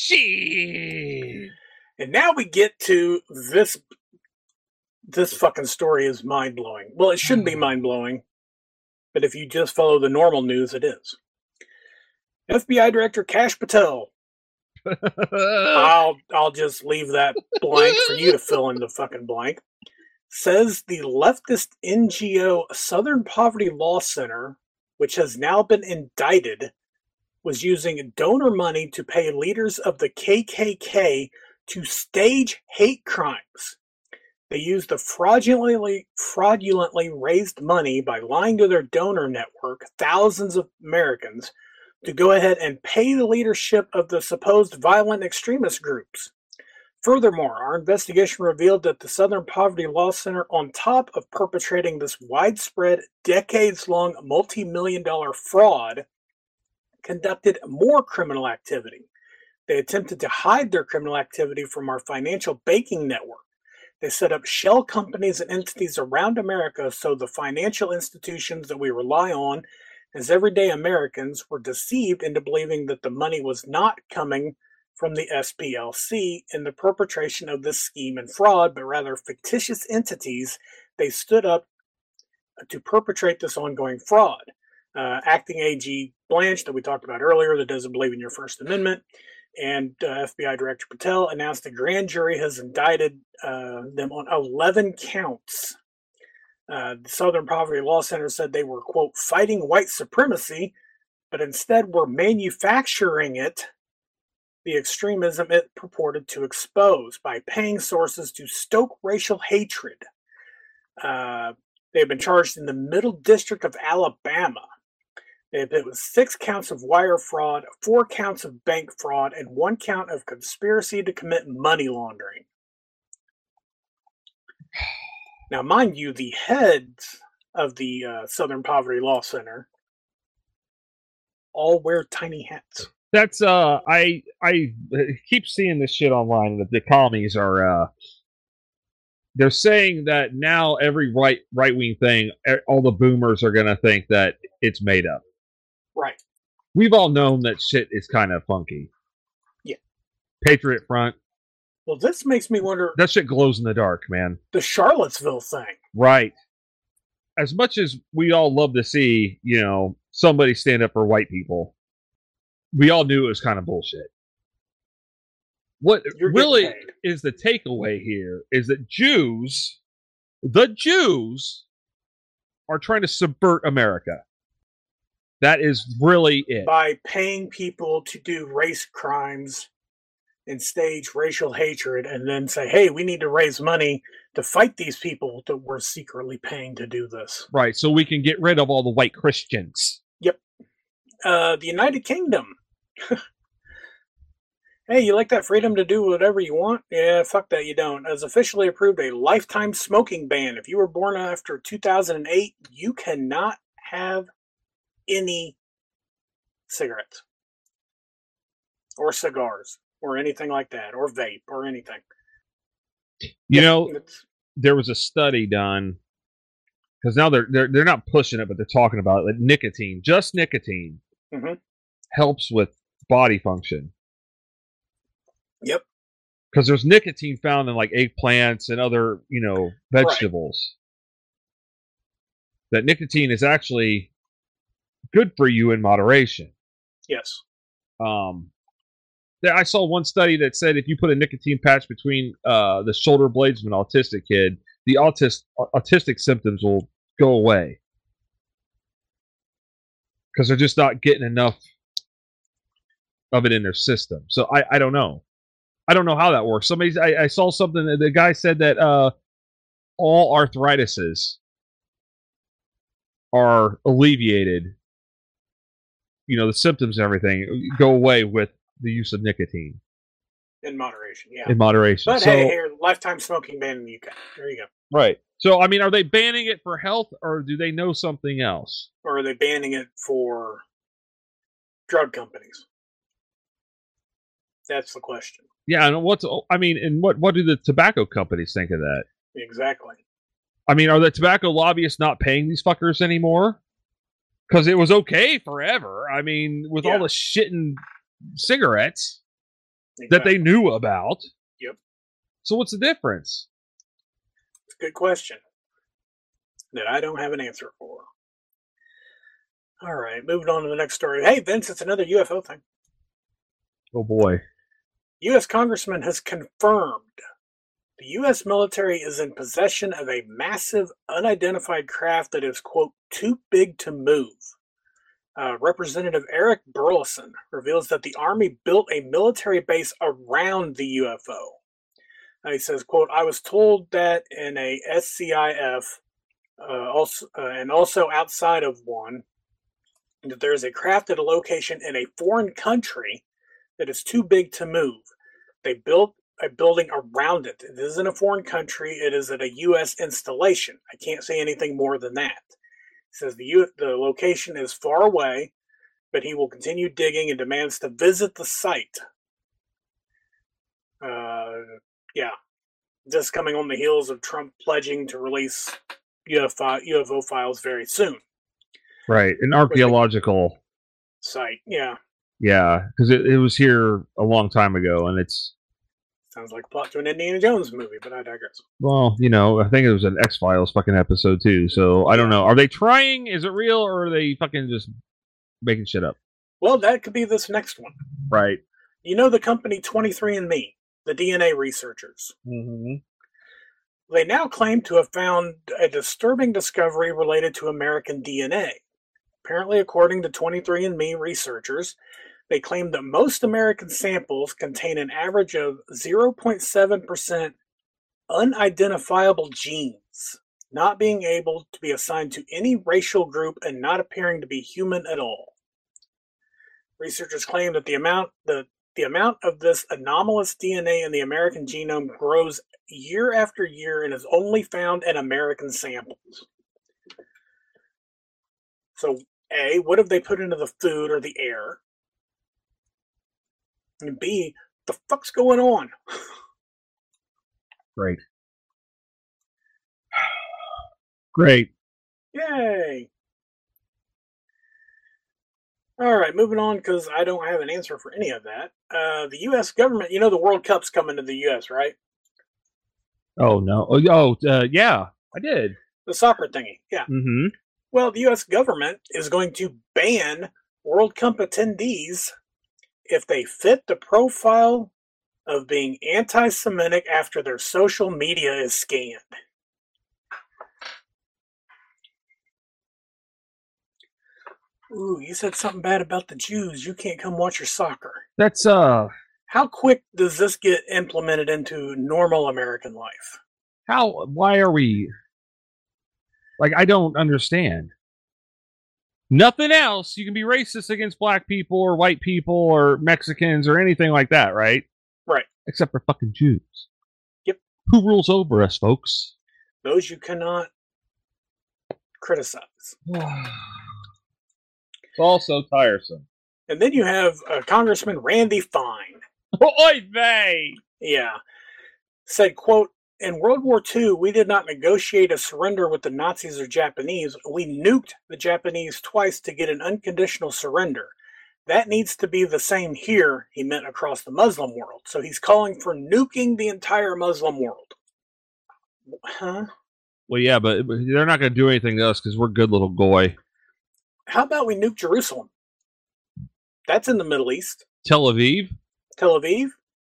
Speaker 5: Shit.
Speaker 3: And now we get to this. This fucking story is mind blowing. Well, it shouldn't be mind blowing, but if you just follow the normal news, it is. F B I Director Kash Patel. I'll I'll just leave that blank for you to fill in the fucking blank. Says the leftist N G O Southern Poverty Law Center, which has now been indicted, was using donor money to pay leaders of the K K K to stage hate crimes. They used the fraudulently fraudulently raised money by lying to their donor network, thousands of Americans, to go ahead and pay the leadership of the supposed violent extremist groups. Furthermore, our investigation revealed that the Southern Poverty Law Center, on top of perpetrating this widespread, decades-long, multi-million dollar fraud, conducted more criminal activity. They attempted to hide their criminal activity from our financial banking network. They set up shell companies and entities around America so the financial institutions that we rely on as everyday Americans were deceived into believing that the money was not coming from the S P L C in the perpetration of this scheme and fraud, but rather fictitious entities they stood up to perpetrate this ongoing fraud. Uh, Acting A G Blanche, that we talked about earlier, that doesn't believe in your First Amendment, and uh, F B I Director Patel announced the grand jury has indicted uh, them on eleven counts. Uh, the Southern Poverty Law Center said they were, quote, fighting white supremacy, but instead were manufacturing it, the extremism it purported to expose, by paying sources to stoke racial hatred. Uh, they have been charged in the Middle District of Alabama. It, it was six counts of wire fraud, four counts of bank fraud, and one count of conspiracy to commit money laundering. Now, mind you, the heads of the uh, Southern Poverty Law Center all wear tiny hats.
Speaker 4: That's uh, I I keep seeing this shit online that the commies are uh, they're saying that now every right right wing thing, all the boomers are gonna think that it's made up.
Speaker 3: Right.
Speaker 4: We've all known that shit is kind of funky.
Speaker 3: Yeah.
Speaker 4: Patriot Front.
Speaker 3: Well, this makes me wonder.
Speaker 4: That shit glows in the dark, man.
Speaker 3: The Charlottesville thing.
Speaker 4: Right. As much as we all love to see, you know, somebody stand up for white people, we all knew it was kind of bullshit. What
Speaker 3: You're
Speaker 4: really
Speaker 3: getting paid.
Speaker 4: is the takeaway here is that Jews, the Jews, are trying to subvert America. That is really it.
Speaker 3: By paying people to do race crimes and stage racial hatred and then say, hey, we need to raise money to fight these people that we're secretly paying to do this.
Speaker 4: Right, so we can get rid of all the white Christians.
Speaker 3: Yep. Uh, the United Kingdom. Hey, you like that freedom to do whatever you want? Yeah, fuck that, you don't. Has officially approved a lifetime smoking ban. If you were born after two thousand eight, you cannot have any cigarettes or cigars or anything like that, or vape or anything.
Speaker 4: You
Speaker 3: Yeah,
Speaker 4: know,
Speaker 3: it's-
Speaker 4: there was a study done because now they're they're they're not pushing it, but they're talking about it. Like nicotine, just nicotine,
Speaker 3: Mhm.
Speaker 4: helps with body function.
Speaker 3: Yep.
Speaker 4: Because there's nicotine found in like eggplants and other, you know, vegetables. That nicotine is actually good for you in moderation.
Speaker 3: Yes.
Speaker 4: Um, there- I saw one study that said if you put a nicotine patch between uh, the shoulder blades of an autistic kid, the autist, autistic symptoms will go away. Because they're just not getting enough of it in their system. So I, I don't know. I don't know how that works. Somebody, I, I saw something. that The guy said that uh, all arthritises are alleviated. You know, the symptoms and everything go away with the use of nicotine
Speaker 3: In moderation, yeah.
Speaker 4: in moderation.
Speaker 3: But
Speaker 4: so,
Speaker 3: hey, here, lifetime smoking ban in the U K. There you go.
Speaker 4: right. So, I mean, are they banning it for health, or do they know something else?
Speaker 3: Or are they banning it for drug companies? That's the question.
Speaker 4: Yeah, and what's I mean, and what what do the tobacco companies think of that?
Speaker 3: Exactly.
Speaker 4: I mean, are the tobacco lobbyists not paying these fuckers anymore? Because it was okay forever. I mean, with
Speaker 3: Yeah.
Speaker 4: all the shit in cigarettes that
Speaker 3: exactly.
Speaker 4: they knew about.
Speaker 3: Yep.
Speaker 4: So what's the difference?
Speaker 3: It's a good question that I don't have an answer for. All right, moving on to the next story. Hey, Vince, it's another U F O thing.
Speaker 4: Oh boy.
Speaker 3: U S congressman has confirmed the U S military is in possession of a massive unidentified craft that is, quote, too big to move. Uh, Representative Eric Burleson reveals that the Army built a military base around the U F O. Uh, he says, quote, I was told that in a S C I F uh, also, uh, and also outside of one, that there is a craft at a location in a foreign country that is too big to move. They built a building around it. It isn't a foreign country. It is at a U S installation. I can't say anything more than that. He says the, U- the location is far away, but he will continue digging and demands to visit the site. Uh, yeah. This coming on the heels of Trump pledging to release U F O, U F O files very soon.
Speaker 4: Right. An archaeological
Speaker 3: Site, yeah.
Speaker 4: yeah, because it, it was here a long time ago, and it's
Speaker 3: Sounds like a plot to an Indiana Jones movie, but I digress.
Speaker 4: well, you know, I think it was an X-Files fucking episode too. So I don't know. Are they trying? Is it real, or are they fucking just making shit up?
Speaker 3: Well, that could be this next one.
Speaker 4: Right.
Speaker 3: You know the company twenty-three and me, the D N A researchers.
Speaker 4: Mm-hmm.
Speaker 3: They now claim to have found a disturbing discovery related to American D N A. Apparently, according to twenty-three and me researchers, they claim that most American samples contain an average of zero point seven percent unidentifiable genes. not being able to be assigned to any racial group and not appearing to be human at all. Researchers claim that the amount the, the amount of this anomalous D N A in the American genome grows year after year and is only found in American samples. So, A, what have they put into the food or the air? And B, the fuck's going on?
Speaker 4: Great. Great.
Speaker 3: Yay! All right, moving on because I don't have an answer for any of that. Uh, the U S government, you know, the World Cup's coming to the U S, right?
Speaker 4: Oh no! Oh, oh uh, yeah, I did.
Speaker 3: The soccer thingy, yeah.
Speaker 4: Mm-hmm.
Speaker 3: Well, the U S government is going to ban World Cup attendees if they fit the profile of being anti-Semitic after their social media is scanned. Ooh, you said something bad about the Jews. You can't come watch your soccer.
Speaker 4: That's uh.
Speaker 3: How quick does this get implemented into normal American life?
Speaker 4: How? Why are we? Like, I don't understand. Nothing else. You can be racist against black people or white people or Mexicans or anything like that, right?
Speaker 3: Right.
Speaker 4: Except for fucking Jews.
Speaker 3: Yep.
Speaker 4: Who rules over us, folks?
Speaker 3: Those you cannot criticize.
Speaker 4: It's all so tiresome.
Speaker 3: And then you have uh, Congressman Randy Fine.
Speaker 4: Oy vey!
Speaker 3: Yeah. Said, quote, in World War Two, we did not negotiate a surrender with the Nazis or Japanese. We nuked the Japanese twice to get an unconditional surrender. That needs to be the same here, he meant across the Muslim world. So he's calling for nuking the entire Muslim world. Huh?
Speaker 4: Well, yeah, but they're not going to do anything to us because we're good little goy.
Speaker 3: How about we nuke Jerusalem? That's in the Middle East.
Speaker 4: Tel Aviv?
Speaker 3: Tel Aviv?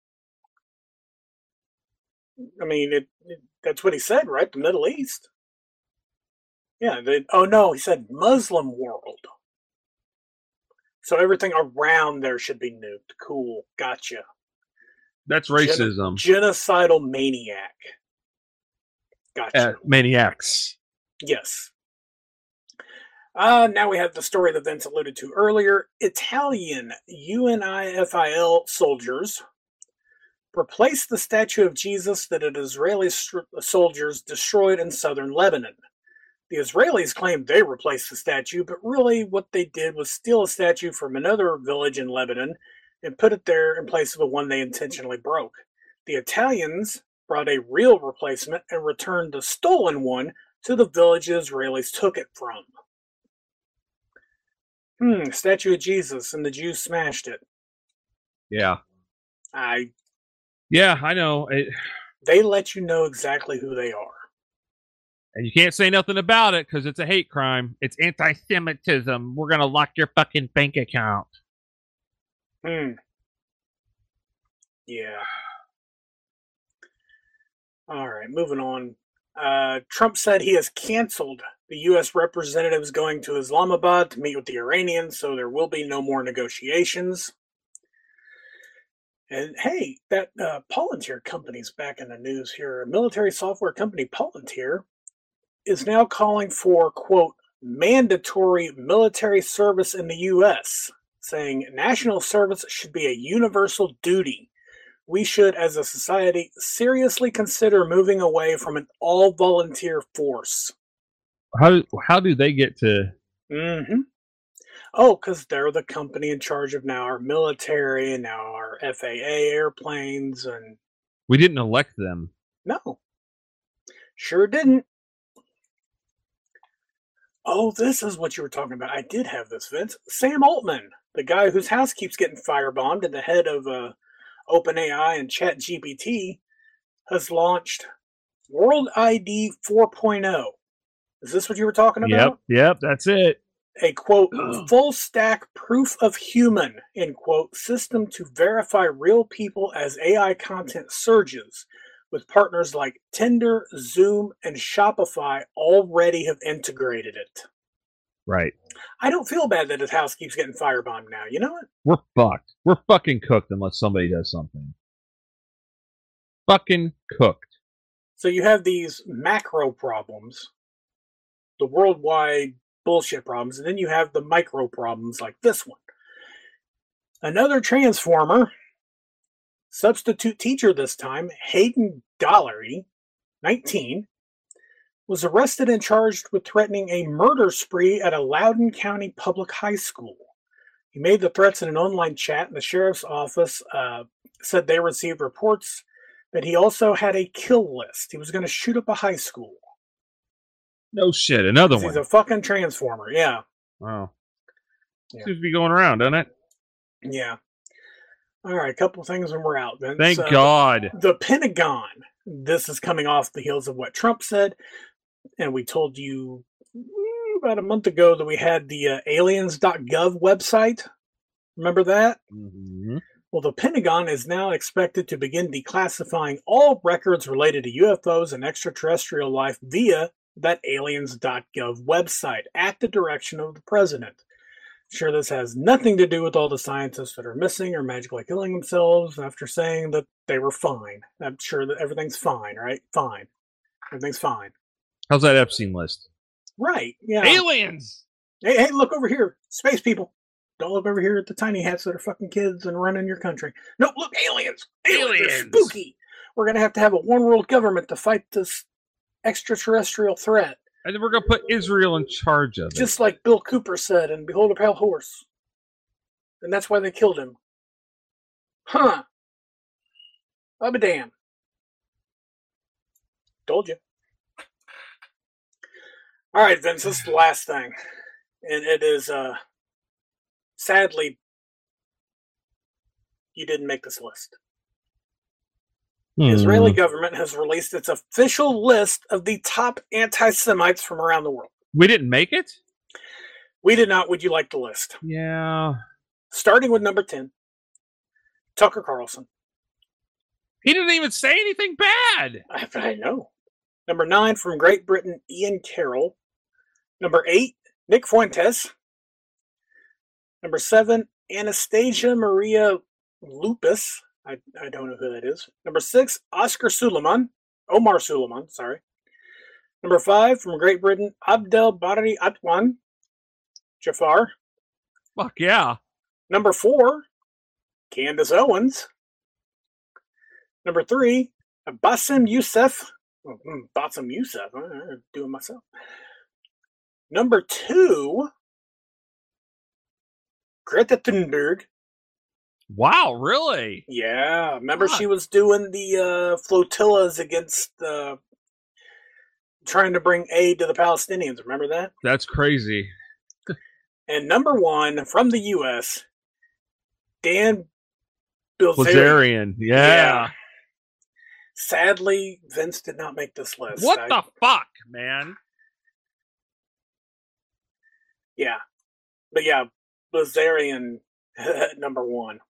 Speaker 3: I mean, it, it, that's what he said, right? The Middle East. Yeah. They, oh, no, he said Muslim world. So everything around there should be nuked. Cool. Gotcha.
Speaker 4: That's racism.
Speaker 3: Gen- genocidal maniac. Gotcha.
Speaker 4: Uh, maniacs.
Speaker 3: Yes. Uh, now we have the story that Vince alluded to earlier. Italian UNIFIL soldiers replaced the statue of Jesus that an Israeli st- soldiers destroyed in southern Lebanon. The Israelis claimed they replaced the statue, but really what they did was steal a statue from another village in Lebanon and put it there in place of the one they intentionally broke. The Italians brought a real replacement and returned the stolen one to the village the Israelis took it from. Hmm, statue of Jesus, and the Jews smashed it.
Speaker 4: Yeah.
Speaker 3: I.
Speaker 4: Yeah, I know. It,
Speaker 3: they let you know exactly who they are.
Speaker 4: And you can't say nothing about it because it's a hate crime. It's anti-Semitism. We're going to lock your fucking bank account.
Speaker 3: Hmm. Yeah. All right, moving on. Uh, Trump said he has canceled the U S representatives going to Islamabad to meet with the Iranians, so there will be no more negotiations. And hey, that uh, Palantir company's back in the news here. A military software company, Palantir, is now calling for, quote, mandatory military service in the U S, saying national service should be a universal duty. We should, as a society, seriously consider moving away from an all-volunteer force.
Speaker 4: How how do they get to...
Speaker 3: Mm-hmm. Oh, because they're the company in charge of now our military and now our F A A airplanes. And
Speaker 4: we didn't elect them.
Speaker 3: No. Sure didn't. Oh, this is what you were talking about. I did have this, Vince. Sam Altman, the guy whose house keeps getting firebombed and the head of uh, OpenAI and ChatGPT, has launched World I D four point oh. Is this what you were talking about?
Speaker 4: Yep, yep, that's it.
Speaker 3: A, quote, full stack proof of human, end quote, system to verify real people as A I content surges, with partners like Tinder, Zoom, and Shopify already have integrated it.
Speaker 4: Right.
Speaker 3: I don't feel bad that his house keeps getting firebombed now. You know what?
Speaker 4: We're fucked. We're fucking cooked unless somebody does something. Fucking cooked.
Speaker 3: So you have these macro problems, the worldwide bullshit problems, and then you have the micro problems like this one. Another transformer, substitute teacher this time, Hayden Dollery, nineteen, was arrested and charged with threatening a murder spree at a Loudoun County public high school. He made the threats in an online chat, and the sheriff's office uh, said they received reports that he also had a kill list. He was going to shoot up a high school.
Speaker 4: No shit, another
Speaker 3: He's
Speaker 4: one.
Speaker 3: a fucking transformer, yeah.
Speaker 4: Wow.
Speaker 3: Yeah.
Speaker 4: Seems to be going around, doesn't it?
Speaker 3: Yeah. All right, a couple things when we're out. Then.
Speaker 4: Thank
Speaker 3: So,
Speaker 4: God.
Speaker 3: The Pentagon. This is coming off the heels of what Trump said, and we told you about a month ago that we had the uh, aliens dot gov website. Remember that?
Speaker 4: Mm-hmm.
Speaker 3: Well, the Pentagon is now expected to begin declassifying all records related to U F Os and extraterrestrial life via that aliens dot gov website at the direction of the president. Sure, this has nothing to do with all the scientists that are missing or magically killing themselves after saying that they were fine. I'm sure that everything's fine, right? Fine. Everything's fine.
Speaker 4: How's that Epstein list?
Speaker 3: Right, yeah.
Speaker 5: Aliens!
Speaker 3: Hey, hey, look over here. Space people. Don't look over here at the tiny hats that are fucking kids and running your country. No, look, aliens. Aliens. They're
Speaker 5: Aliens.
Speaker 3: spooky. We're going to have to have a one world government to fight this extraterrestrial threat.
Speaker 4: And then we're going to put Israel in charge of it.
Speaker 3: Just like Bill Cooper said in Behold a Pale Horse. And that's why they killed him. Huh. I'll be damned. Told you. All right, Vince, this is the last thing. And it is, uh, sadly, you didn't make this list. The
Speaker 4: Hmm.
Speaker 3: Israeli government has released its official list of the top anti-Semites from around the world.
Speaker 4: We didn't make it?
Speaker 3: We did not. Would you like the list?
Speaker 4: Yeah.
Speaker 3: Starting with number ten, Tucker Carlson.
Speaker 4: He didn't even say anything bad.
Speaker 3: I, I know. Number nine, from Great Britain, Ian Carroll. Number eight, Nick Fuentes. Number seven, Anastasia Maria Lupus. I, I don't know who that is. Number six, Oscar Suleiman. Omar Suleiman, sorry. Number five, from Great Britain, Abdel Bari Atwan Jafar.
Speaker 4: Fuck yeah.
Speaker 3: Number four, Candace Owens. Number three, Bassem Youssef. Oh, mm, Bassem Youssef. I'm doing myself. Number two, Greta Thunberg.
Speaker 4: Wow, really?
Speaker 3: Yeah, remember
Speaker 4: What?
Speaker 3: she was doing the uh, flotillas against uh, trying to bring aid to the Palestinians. Remember that?
Speaker 4: That's crazy.
Speaker 3: And number one, from the U S, Dan Bilzerian.
Speaker 4: Blazarian. Yeah.
Speaker 3: Sadly, Vince did not make this list.
Speaker 4: What
Speaker 3: I-
Speaker 4: the fuck, man?
Speaker 3: Yeah. But yeah, Blazarian at number one.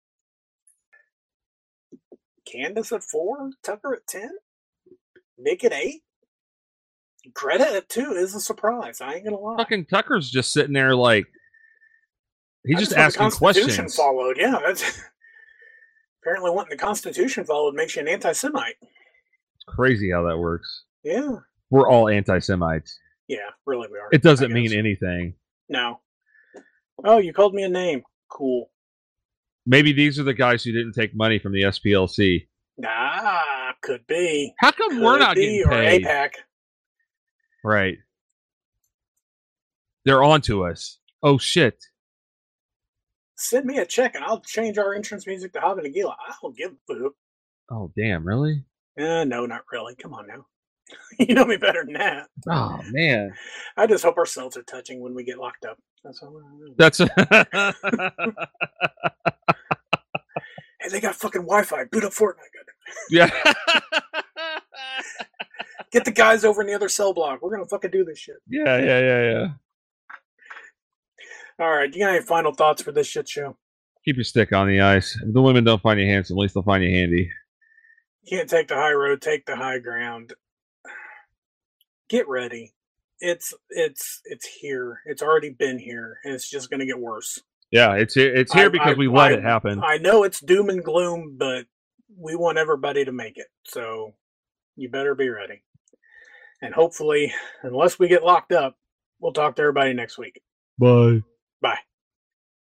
Speaker 3: Candace at four, Tucker at ten, Nick at eight, Greta at two is a surprise. I ain't gonna lie.
Speaker 4: Fucking Tucker's just sitting there like he's
Speaker 3: I
Speaker 4: just
Speaker 3: want the
Speaker 4: asking
Speaker 3: Constitution
Speaker 4: questions.
Speaker 3: followed. Yeah, that's apparently wanting the Constitution followed makes you an anti-Semite.
Speaker 4: It's crazy how that works.
Speaker 3: Yeah,
Speaker 4: We're all anti-Semites.
Speaker 3: yeah, really we are.
Speaker 4: It doesn't
Speaker 3: I
Speaker 4: mean
Speaker 3: guess.
Speaker 4: anything.
Speaker 3: No. Oh, you called me a name. Cool.
Speaker 4: Maybe these are the guys who didn't take money from the S P L C.
Speaker 3: Nah, could be.
Speaker 4: How come
Speaker 3: Could
Speaker 4: we're not
Speaker 3: be,
Speaker 4: getting
Speaker 3: or
Speaker 4: paid?
Speaker 3: APAC.
Speaker 4: Right. They're on to us. Oh shit.
Speaker 3: Send me a check and I'll change our entrance music to Hava Nagila. I don't give a fuck.
Speaker 4: Oh damn, really?
Speaker 3: Eh, no, not really. Come on now. You know me better than that.
Speaker 4: Oh man.
Speaker 3: I just hope our cells are touching when we get locked up. That's all. I know.
Speaker 4: That's
Speaker 3: Hey, they got fucking Wi-Fi. Boot up Fortnite.
Speaker 4: yeah.
Speaker 3: Get the guys over in the other cell block. We're gonna fucking do this shit.
Speaker 4: yeah, yeah, yeah, yeah.
Speaker 3: All right. Do you got any final thoughts for this shit show?
Speaker 4: Keep your stick on the ice. If the women don't find you handsome, at least they'll find you handy.
Speaker 3: You can't take the high road. Take the high ground. Get ready. It's it's it's here. It's already been here, and it's just gonna get worse.
Speaker 4: Yeah, it's here. It's here
Speaker 3: I-
Speaker 4: because
Speaker 3: I-
Speaker 4: we let
Speaker 3: I-
Speaker 4: it happen.
Speaker 3: I know it's doom and gloom, but we want everybody to make it. So You better be ready. And hopefully, unless we get locked up, we'll talk to everybody next week.
Speaker 4: Bye.
Speaker 3: Bye.